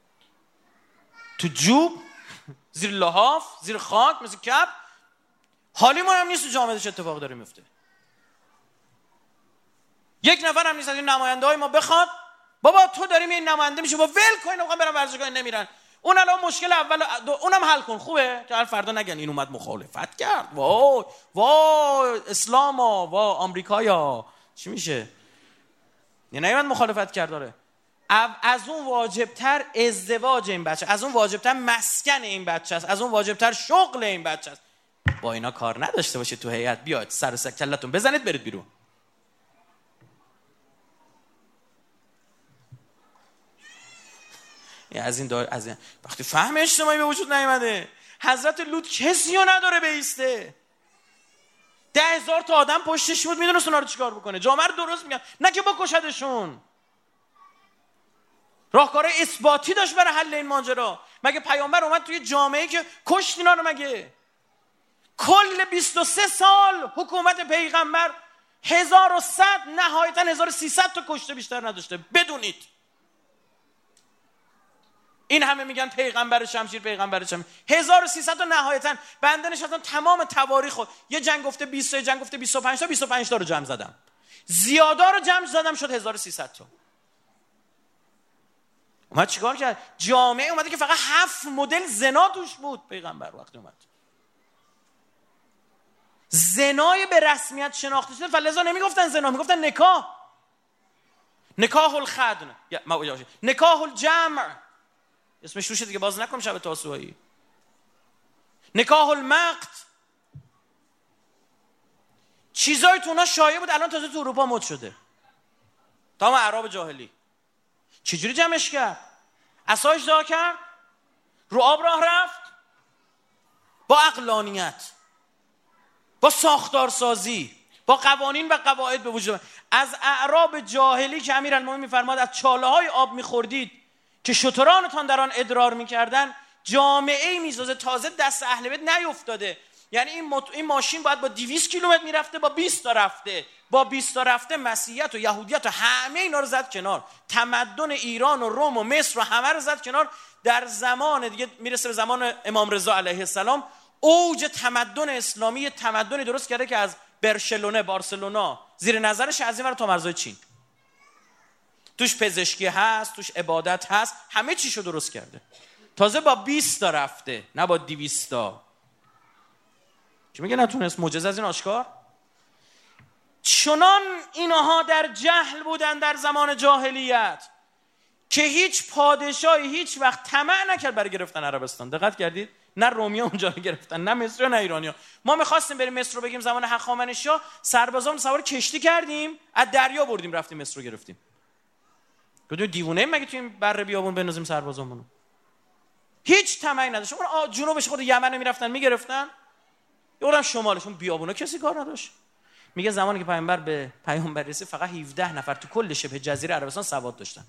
تو جوب، زیر لحاف، زیر خاک، مثل کپ. حالیمون هم نیست تو جامعه چه اتفاق داره میفته. یک نفر هم نیست از این نماینده های ما بخواد بابا تو داریم این نماینده میشه با ول کن میخوام برم ورزشگاه نمیرن. اون الان مشکل اول اونم حل کن خوبه که هر فردا نگن این اومد مخالفت کرد وای وای اسلاما وا آمریکایا چی میشه. یعنی نمیاد مخالفت کرد داره. از اون واجبتر ازدواج این بچه، از اون واجبتر مسکن این بچه است، از اون واجبتر شغل این بچه است. با اینا کار نداشته باشه تو هیئت بیاید سر و کلتون بزنید برید بیرون. از این دار از این وقتی فهم اجتماعی به وجود نیامده حضرت لوط کسی رو نداره بیسته. ده هزار تا آدم پشتش بود میدونست اونا رو چیکار بکنه. جامعه رو درست میگن نه که بکشدشون. راهکار اثباتی داشت برای حل این ماجرا. مگه پیامبر اومد توی جامعه که کشت اینا رو؟ مگه کل بیست و سه سال حکومت پیغمبر هزار و صد نهایتا هزار و سیصد تا کشته بیشتر نداشته؟ بدونید این همه میگن پیغمبر شمشیر پیغمبر شمشیر، هزار و سیصد تا نهایتا. بنده نشستم تمام تواریخ یه جنگ گفته بیست تا، جنگ گفته بیست و پنج تا، بیست و پنج تا رو جمع زدم. زیادا رو جمع زدم شد هزار و سیصد تا. اومد چیکار کرد؟ جامعه اومده که فقط هفت مدل زنا توش بود. پیغمبر وقتی اومد زنای به رسمیت شناخته شده، فلذا نمیگفتن زنا، میگفتن نکاح. نکاح الخدن، نکاح الجمع، اسمش روشه دیگه باز نکنم شب تاسوعایی. نکاح المقت، چیزای تو اونا شایع بود الان تازه تو اروپا مد شده. تا ما اعراب جاهلی چجوری جمعش کرد؟ عصایش دا کرد، رو آب راه رفت، با عقلانیت، با ساختارسازی، با قوانین و قواعد به وجود. از اعراب جاهلی که امیرالمومنین میفرماد از چاله های آب میخوردید که شترانتان در آن ادرار میکردن، جامعه میسازه تازه دست اهل بیت نیفتاده. یعنی این, مط... این ماشین باید با دویست کیلومتر میرفته، با بیست تا رفته، با بیست تا رفته مسیحیت و یهودیت و همه اینا رو زد کنار، تمدن ایران و روم و مصر و همه رو زد کنار. در زمان دیگه میرسه به زمان امام رضا علیه السلام، اوج تمدن اسلامی، تمدنی درست کرده که از برشلونه بارسلونا زیر نظرش از این ور تا مرزهای چین، توش پزشکی هست، توش عبادت هست، همه چیشو درست کرده. تازه با بیست تا رفته نه با دویست تا. چی میگه نتونست؟ معجزه از این آشکار. چنان اینها در جهل بودن در زمان جاهلیت که هیچ پادشاهی هیچ وقت طمع نکرد برای گرفتن عربستان. دقت کردید؟ نه رومی اونجا رو گرفتن، نه مصری نه ایرانیا. ما می‌خواستیم بریم مصر رو بگیم زمان هخامنشی‌ها، سربازان سوار کشتی کردیم، از دریا بردیم رفتیم مصر رو گرفتیم. گفتم دیوونه مگه تو این بره بیابون بنازیم سربازامونو؟ هیچ طمعی نداشت. اون جنوبش خود یمن میرفتن میگرفتن، یورم شمالشون بیابونا کسی کار نداشت. میگه زمانی که پیامبر به پیامبر رسید فقط هفده نفر تو کل شبه جزیره عربستان سواد داشتن.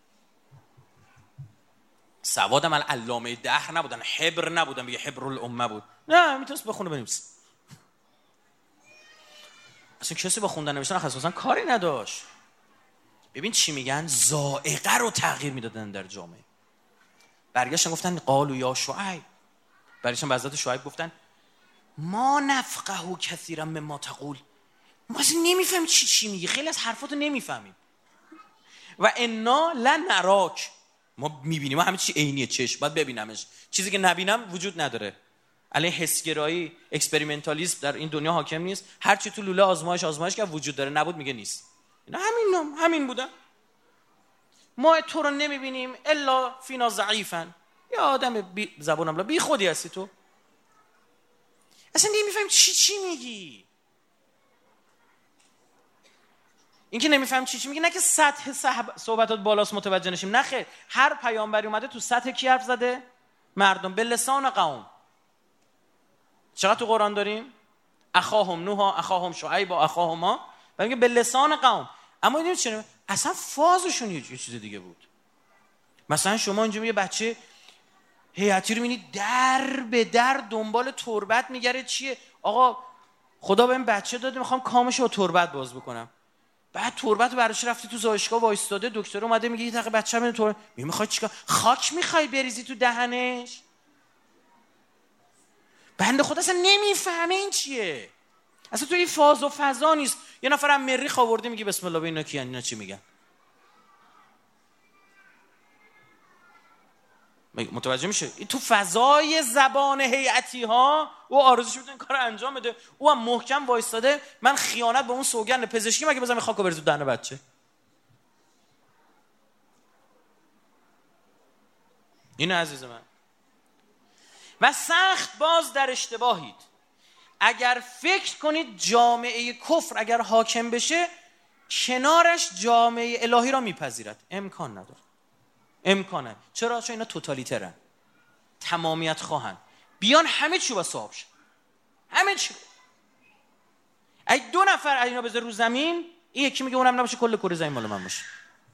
سواد هم علامه دهر نبودن، حبر نبودن، میگه حبر الامه بود. نه میتونست بخونه بنویسه. اصلا کسی با خوندن نوشتن اساسا کاری نداشت. ببین چی میگن، ذائقه رو تغییر میدادن در جامعه. برگشتن گفتن قالوا یا شعیب، برگشتن به حضرت شعیب گفتن ما نفقه کثیرا مما تقول، ما اصلا نمیفهمیم چی چی میگی، خیلی از حرفاتو نمیفهمیم. و انا لنراک، ما میبینیم، ما همه چی عینیه، چشم باید ببینمش، چیزی که نبینم وجود نداره. علی حسگرایی، اکسپریمنتالیسم در این دنیا حاکم نیست. هر چی تو لوله آزمایش آزمایش که وجود داره نبود میگه نیست. اینا همین همین بودن. ما تو رو نمیبینیم الا فینا ضعیفن. یا آدم بی زبونم لا بی خودی هستی تو. اصلا نمیفهم چی چی میگی. این که نمیفهم چی چی میگی نه که سطح صحبتات بالاست متوجه نشیم، نه خیر. هر پیامبری اومده تو سطح کی حرف زده؟ مردم، به لسان قوم. چقدر تو قرآن داریم؟ اخاهم نوح، اخاهم شعیب، اخاهم ما، و میگه به لسان قوم. اما دیدید چه؟ اصلا فازشون یه چیز دیگه بود. مثلا شما اینجا یه بچه هیئتی رو میبینید در به در دنبال تربت میگره. چیه؟ آقا خدا بهم بچه داده میخوام کامشو با تربت باز بکنم. بعد تربت براش رفتی تو زایشگاه وایستاده، دکتر اومده میگه یه دقیقه بچه‌م اینو تربت میخوای چیکار؟ خاک میخوای بریزی تو دهنش؟ بنده خدا اصلا نمیفهمه این چیه، اصلا تو این فاز و فضا نیست. یه نفرم مریخ آورده میگه بسم الله اینا کیان، اینا چی میگن؟ متوجه میشه؟ تو فضای زبان هیئتی ها او آرزوش میتونه کارو انجام بده، او هم محکم وایستاده من خیانت به اون سوگند پزشکی مگه بزنم خاکو بریزم دهن بچه. این عزیز من و سخت باز در اشتباهید اگر فکر کنید جامعه کفر اگر حاکم بشه کنارش جامعه الهی را میپذیرد. امکان نداره، امکان نداره. چرا؟ چون اینا توتالیترن، تمامیت خواهن، بیان همه چی با صاحب شن، همه چی. اگه دو نفر از اینا بذاره رو زمین، این یکی میگه اونم نباشه کل کره زمین مال من باشه.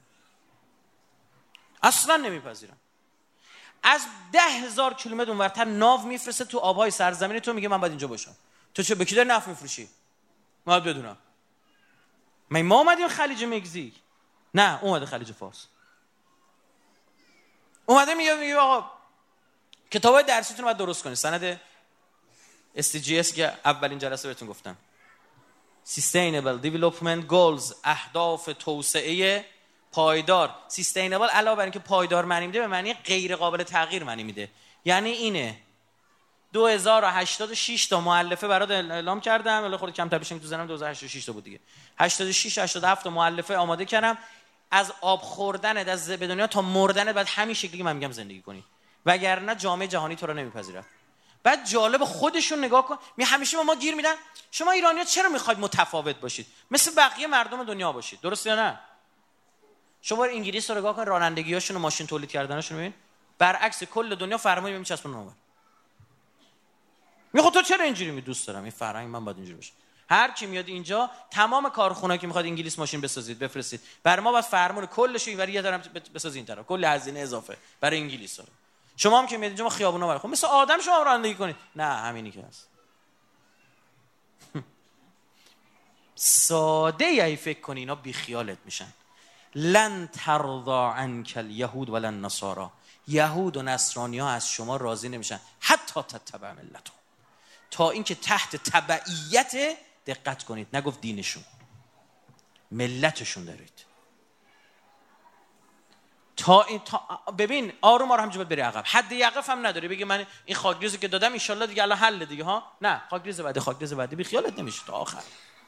اصلا نمیپذیرن. از ده هزار کیلومتر اونورتر ناو میفرسته تو آبهای سرزمین تو، میگه من باید اینجا باشم. تو چه به کی داری نفت میفروشی؟ ما باید بدونم. من ما اومدیم خلیج مکزیک؟ نه، اومده خلیج فارس. اومده میگه میگه آقا کتابای درسیتون رو باید درست کنید. سند اس دی جی اس که اولین جلسه بهتون گفتم، Sustainable Development Goals، اهداف توسعه پایدار. Sustainable علاوه بر اینکه پایدار معنی میده، به معنی غیر قابل تغییر معنی میده. یعنی اینه دو هزار و هشتاد و شش تا مؤلفه برات اعلام کردم، ولی خود کمتر بشه تو زنم دو هزار و هشتاد و شش تا بود دیگه. هشتاد و شش هشتاد و هفت تا مؤلفه آماده کردم. از آب خوردنت از به دنیا تا مردنت بعد همین شکلی که من میگم زندگی کنی، وگرنه جامعه جهانی تو رو نمیپذیرد. بعد جالب خودشون نگاه کن، می همیشه ما, ما گیر میدن شما ایرانی‌ها چرا میخواید متفاوت باشید، مثل بقیه مردم دنیا باشید، درست یا نه؟ شما انگلیس رو نگاه کن، رانندگی‌هاشون و ماشین تولید کردنشون ببین، برعکس کل دنیا فرمایی میچسبونن اونور. میگه تو چرا اینجوری می دوست دارم این فرهنگ من باید اینجوری باشه. هر کی میاد اینجا تمام کارخونه که میخواد انگلیس ماشین بسازید بفرستید، برای ما باید فرمون کلش اینوری یه طرف بسازید این طرف، کل هزینه اضافه برای انگلیس داره. شما هم که میاد اینجا ما خیابونا برای خب مثل آدم شما رانندگی کنید، نه همینی که هست. ساده ای فکر کنی اینا بی خیالت میشن. لن ترضى عنك اليهود ولا النصارى، یهود و نصرانی ها از شما راضی نمیشن حتی تتبع ملتهم، تا اینکه تحت تبعیت، دقت کنید نگفت دینشون، ملتشون دارید. تا این تا ببین آروم آروم همینجوری بری عقب، حد یقف هم نداره بگه من این خاکریزی که دادم ان شاءالله دیگه الان حل دیگه ها، نه خاکریز بعد خاکریز بعد بی خیالت نمیشه تا آخر.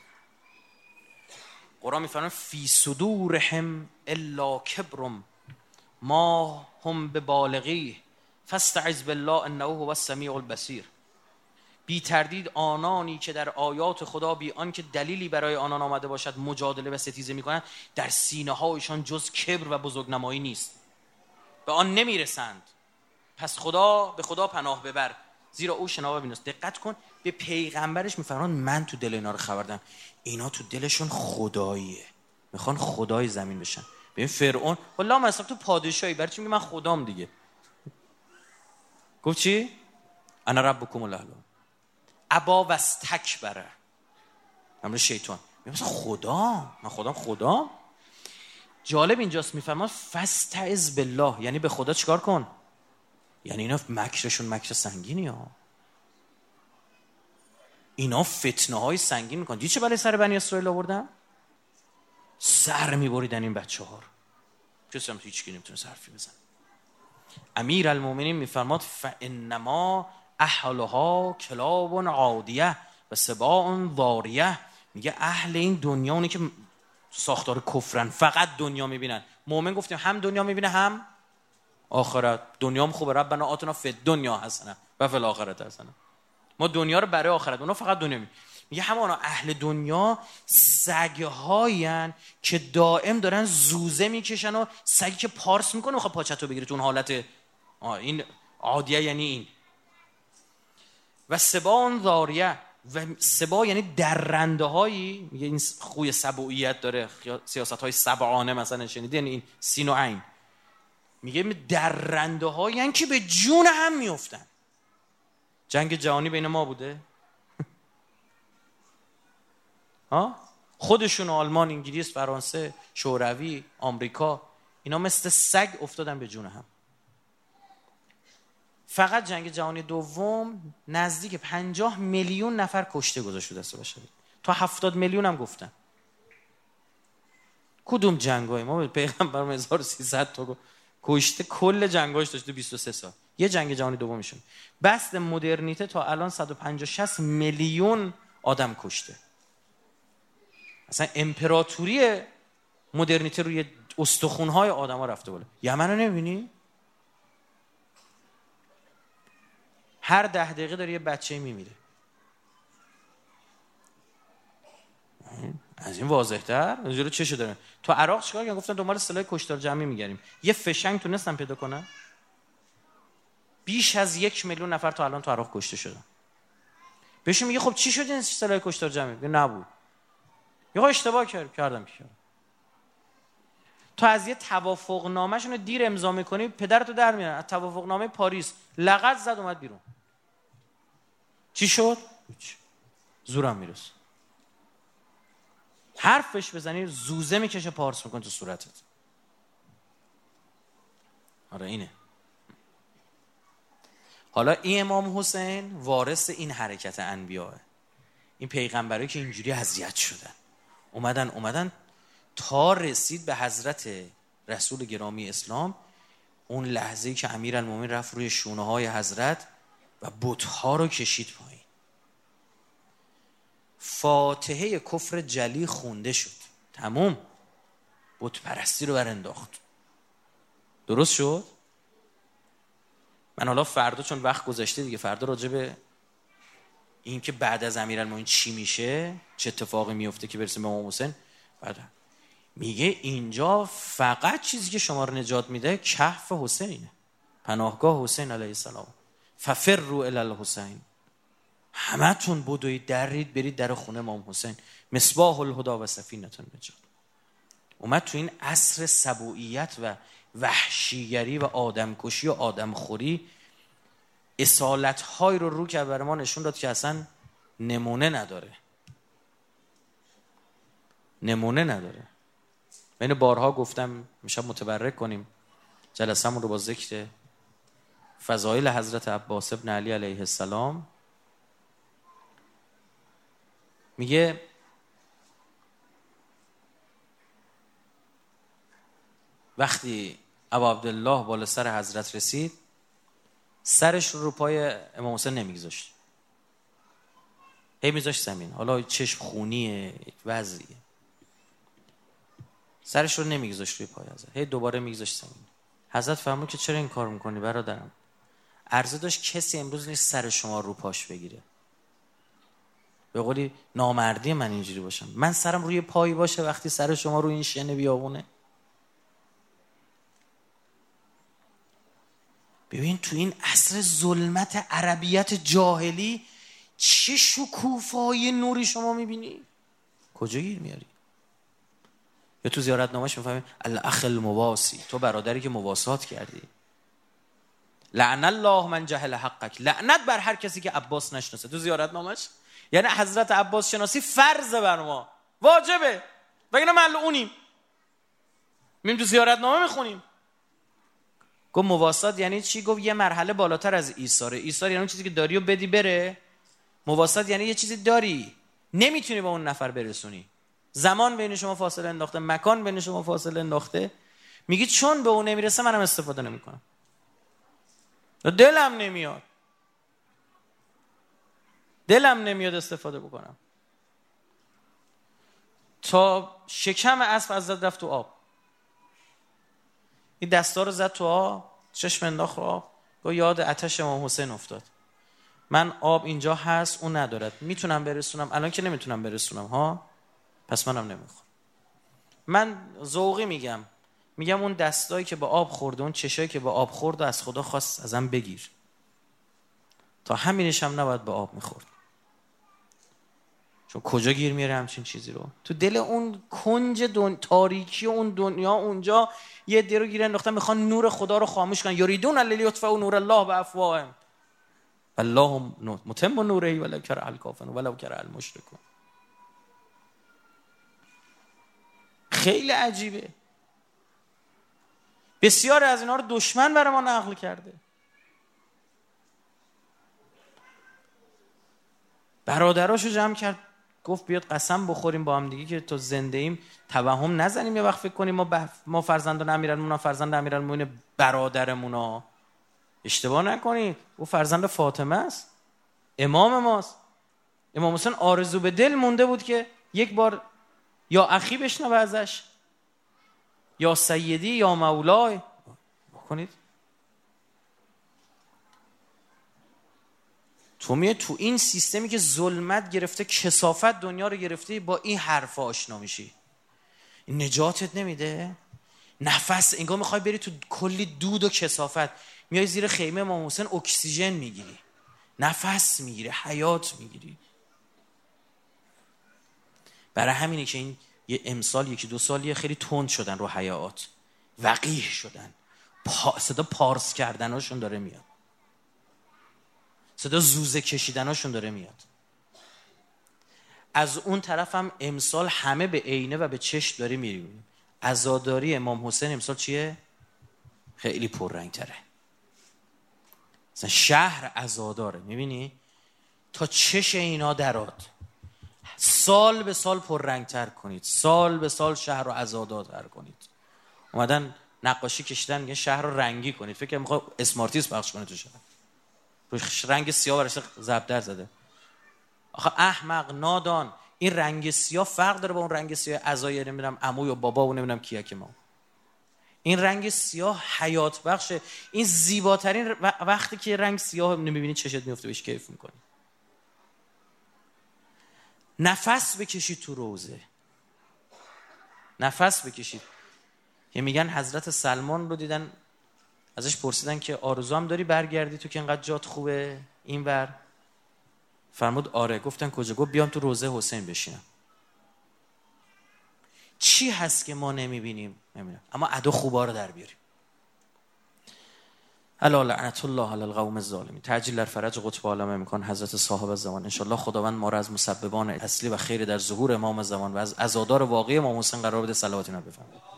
قرآن میفرماید فی صدورهم الا کبر ما هم ببالغیه فاستعذ بالله انه هو السمیع البصیر. بی تردید آنانی که در آیات خدا بی آن که دلیلی برای آنان آمده باشد مجادله و ستیزه میکنند، در سینه هایشان جز کبر و بزرگنمایی نیست، به آن نمیرسند. پس خدا به خدا پناه ببر زیرا او شنوا بیناست. دقت کن به پیغمبرش میفرمان من تو دل اینا رو خبر دارم، اینا تو دلشون خداییه، میخوان خدای زمین بشن. ببین فرعون والله مثلا تو پادشاهی برای چی میگه من خدام دیگه؟ گفت چی؟ انا ربکم الاعلی. ابا واستکبر، امر شیطان میگه مثلا خدا، من خودم خدا. جالب اینجاست میفهمن فاستعذ بالله، یعنی به خدا چیکار کن؟ یعنی اینا مکرشون مکر سنگینی ها، اینا فتنه های سنگین میکنن. دیدی چه بلای سر بنی اسرائیل آوردن؟ سر میبریدن این بچه ها رو، کسی هم هیچ کی نمیتونه حرفی بزنه. امیر المومنین میفرماد فانما اهلها کلاب عادیه و سباع ضاریه. میگه اهل این دنیا اونی که ساختار کفرن، فقط دنیا میبینن. مومن گفتیم هم دنیا میبینه هم آخرت. دنیام خوبه، ربنا آتنا فی الدنیا حسنه و فی الاخره حسنه. ما دنیا رو برای آخرت، اونا فقط دنیا میبینن. میگه همانا اهل دنیا سگ‌هاین که دائم دارن زوزه میکشن و سگی که پارس میکنه میخواد پاچتو بگیره تو اون حالت این عادیه، یعنی این. و سبا ضاریه، و سبا یعنی درنده هایی، میگه این خوی سبوعیت داره، سیاست های سبعانه مثلا شنیده، یعنی این سین و عین. میگه درنده هایی یعنی که به جون هم میافتن. جنگ جهانی بین ما بوده ها؟ خودشون آلمان، انگلیس، فرانسه، شوروی، آمریکا، اینا مثل سگ افتادن به جون هم. فقط جنگ جهانی دوم نزدیک پنجاه میلیون نفر کشته گذاشت دست بشری، تا هفتاد میلیون هم گفتن. کدوم جنگای ما پیغمبر هزار و سیصد تا کشته، کل جنگاش داشته بیست و سه سال. یه جنگ جهانی دومشون بس مدرنیته تا الان صد و پنجاه شصت میلیون آدم کشته. اصلا امپراتوری مدرنیته روی استخونهای آدم‌ها رفته بالا. یمن رو نمی‌بینی؟ هر ده دقیقه داره یه بچه میمیره. از این واضح‌تر اونجوری چشه داره. تو عراق چیکار کردن؟ گفتن دنبال سلاح کشتار جمعی می‌گردیم. یه فشنگ تونستن پیدا کنن؟ بیش از یک میلیون نفر تا الان تو عراق کشته شدن. بهشون میگه خب چی شد این سلاح کشتار جمعی؟ میگه نبود. یهو اشتباه کرد کردم که تو از یه توافق نامه‌شون رو دیر امضا می‌کنی، پدرتو در میارن. از توافق نامه پاریس لغت زد اومد بیرون. چی شد؟ زورم میرسه. حرفش بزنی زوزه میکشه پارس میکنه تو صورتت. آره اینه. حالا این امام حسین وارث این حرکت انبیاءه. این پیغمبرایی که اینجوری اذیت شدن اومدن اومدن تا رسید به حضرت رسول گرامی اسلام. اون لحظه‌ای که امیرالمومنین رفت روی شونه های حضرت و بت‌ها رو کشید پایین، فاتحه کفر جلی خونده شد، تموم، بت پرستی رو برانداخت. درست شد؟ من حالا فردا چون وقت گذشته دیگه، فردا راجع به این که بعد از امیرالمومنین چی میشه، چه اتفاقی میفته که برسیم به امام حسین، بعد میگه اینجا فقط چیزی که شما رو نجات میده کهف حسینه، پناهگاه حسین علیه السلام. ففروا الی الحسین، همتون بدوید درید برید در خونه امام حسین، مصباح الهدی و سفینه النجات. اومد تو این عصر سبوعیت و وحشیگری و آدمکشی و آدمخوری اصالت‌های رو رو که برای ما نشون داد که اصلا نمونه نداره، نمونه نداره. من بارها گفتم میشه متبرک کنیم جلسه‌مون رو با ذکر فضایل حضرت عباس ابن علی علیه السلام. میگه وقتی ابا عبدالله بالا سر حضرت رسید، سرش رو رو پای امام حسین نمیگذاشت، هی میذاشت زمین. حالا چشم خونیه، وضعیه، سرش رو نمیگذاشت روی پای حضرت، هی دوباره میگذاشت زمین. حضرت فرمود که چرا این کار میکنی برادرم؟ عرضه داشت کسی امروز نیست سر شما رو پاش بگیره. به قولی نامردی من اینجوری باشم، من سرم روی پای باشه وقتی سر شما رو این شن بیابونه. ببین تو این عصر ظلمت عربیت جاهلی چه شکوفای نوری شما میبینی، کجا گیر میاری؟ یا تو زیارت نامش میفهمیم الاخ المواسی، تو برادری که مواسات کردی. لعن الله من جهل حقک، لعنت بر هر کسی که عباس نشناسه. تو زیارت نامش یعنی حضرت عباس شناسی فرضه بر ما، واجبه، وگرنه ملعونیم. میریم تو زیارت نامه میخونیم. گفت مواسات یعنی چی؟ گفت یه مرحله بالاتر از ایثار. ایثار یعنی اون چیزی که داری و بدی بره. مواسات یعنی یه چیزی داری نمیتونی با اون نفر برسونی، زمان بین شما فاصله انداخته، مکان بین شما فاصله انداخته، میگی چون به اون نمیرسه منم استفاده نمیکنم، دلم نمیاد دلم نمیاد استفاده بکنم. تا شکم اسب از رفت تو آب، این دستا رو زد تو آب، چشم انداخت رو آب، گفت یاد آتش امام حسین افتاد. من آب اینجا هست اون ندارد، میتونم برسونم، الان که نمیتونم برسونم ها، پس منم نمیخوام. من ذوقی میگم میگم اون دستایی که با آب خورده، اون چشایی که با آب خورد و از خدا خواست ازم بگیر، تا همینش هم نباید به آب میخورد. چون کجا گیر میاره همچین چیزی رو؟ تو دل اون کنج دن... تاریکی اون دنیا اونجا یه دی رو گیر انداختن، میخوان نور خدا رو خاموش کنن. یریدون لیطفئوا نور الله بافواههم والله متم نوره ولو کره الکافرون ولو کره المشرکون. خیلی عجیبه. بسیار از اینا رو دشمن برای ما نقل کرده. برادراشو جمع کرد گفت بیاد قسم بخوریم با هم دیگه که تو زنده ایم توهم نزنیم یه وقت فکر کنیم ما بف... ما فرزندان امیرالمومنین فرزند امیرالمومنین برادرمونا. اشتباه نکنید او فرزند فاطمه است، امام ماست. امام حسین آرزو به دل مونده بود که یک بار یا اخی بشنوه ازش یا سیدی یا مولای بکنید. تو میه تو این سیستمی که ظلمت گرفته کثافت دنیا رو گرفته با این حرف آشنا میشی، این نجاتت نمیده. نفس انگار میخوای بری تو کلی دود و کثافت، میای زیر خیمه امام حسین اکسیژن میگیری، نفس میگیری، حیات میگیری. برای همینه که این یه امسال یکی دو سالیه خیلی تند شدن رو حیات، وقیح شدن، پا... صدا پارس کردناشون داره میاد، صدا زوزه کشیدناشون داره میاد. از اون طرف هم امسال همه به عینه و به چشم داری میریم. عزاداری امام حسین امسال چیه؟ خیلی پررنگ تره. مثلا شهر عزاداره، میبینی؟ تا چش اینا دراد. سال به سال پررنگ تر کنید، سال به سال شهر رو عزادار کنید. اومدن نقاشی کشیدن میگن شهر رو رنگی کنید، فکر کنم میخواد اسمارتیز پخش کنه تو شهر، رنگ سیاه براش زبدر زده. آخه احمق نادان، این رنگ سیاه فرق داره با اون رنگ سیاه عزای نمیدونم عمو یا بابا و نمیدونم کیه که ما. این رنگ سیاه حیات بخشه. این زیباترین وقتی که رنگ سیاه نمیبینی چشت میفته بهش کیف میکنی. نفس بکشید تو روزه، نفس بکشید. که میگن حضرت سلمان رو دیدن ازش پرسیدن که آرزو هم داری برگردی تو که انقدر جات خوبه اینور؟ فرمود آره. گفتن کجا؟ گفت بیام تو روزه حسین بشینم. چی هست که ما نمیبینیم؟ نمیدونم، اما ادا خوبا رو در بیاریم. الا لعنت الله علی القوم الظالمین. تعجیل در فرج قطب عالم امکان حضرت صاحب زمان. انشالله خداوند ما را از مسببان اصلی و خیر در ظهور امام زمان و از عزادار واقعی امام حسین قرار بده. صلوات اینا بفرمایید.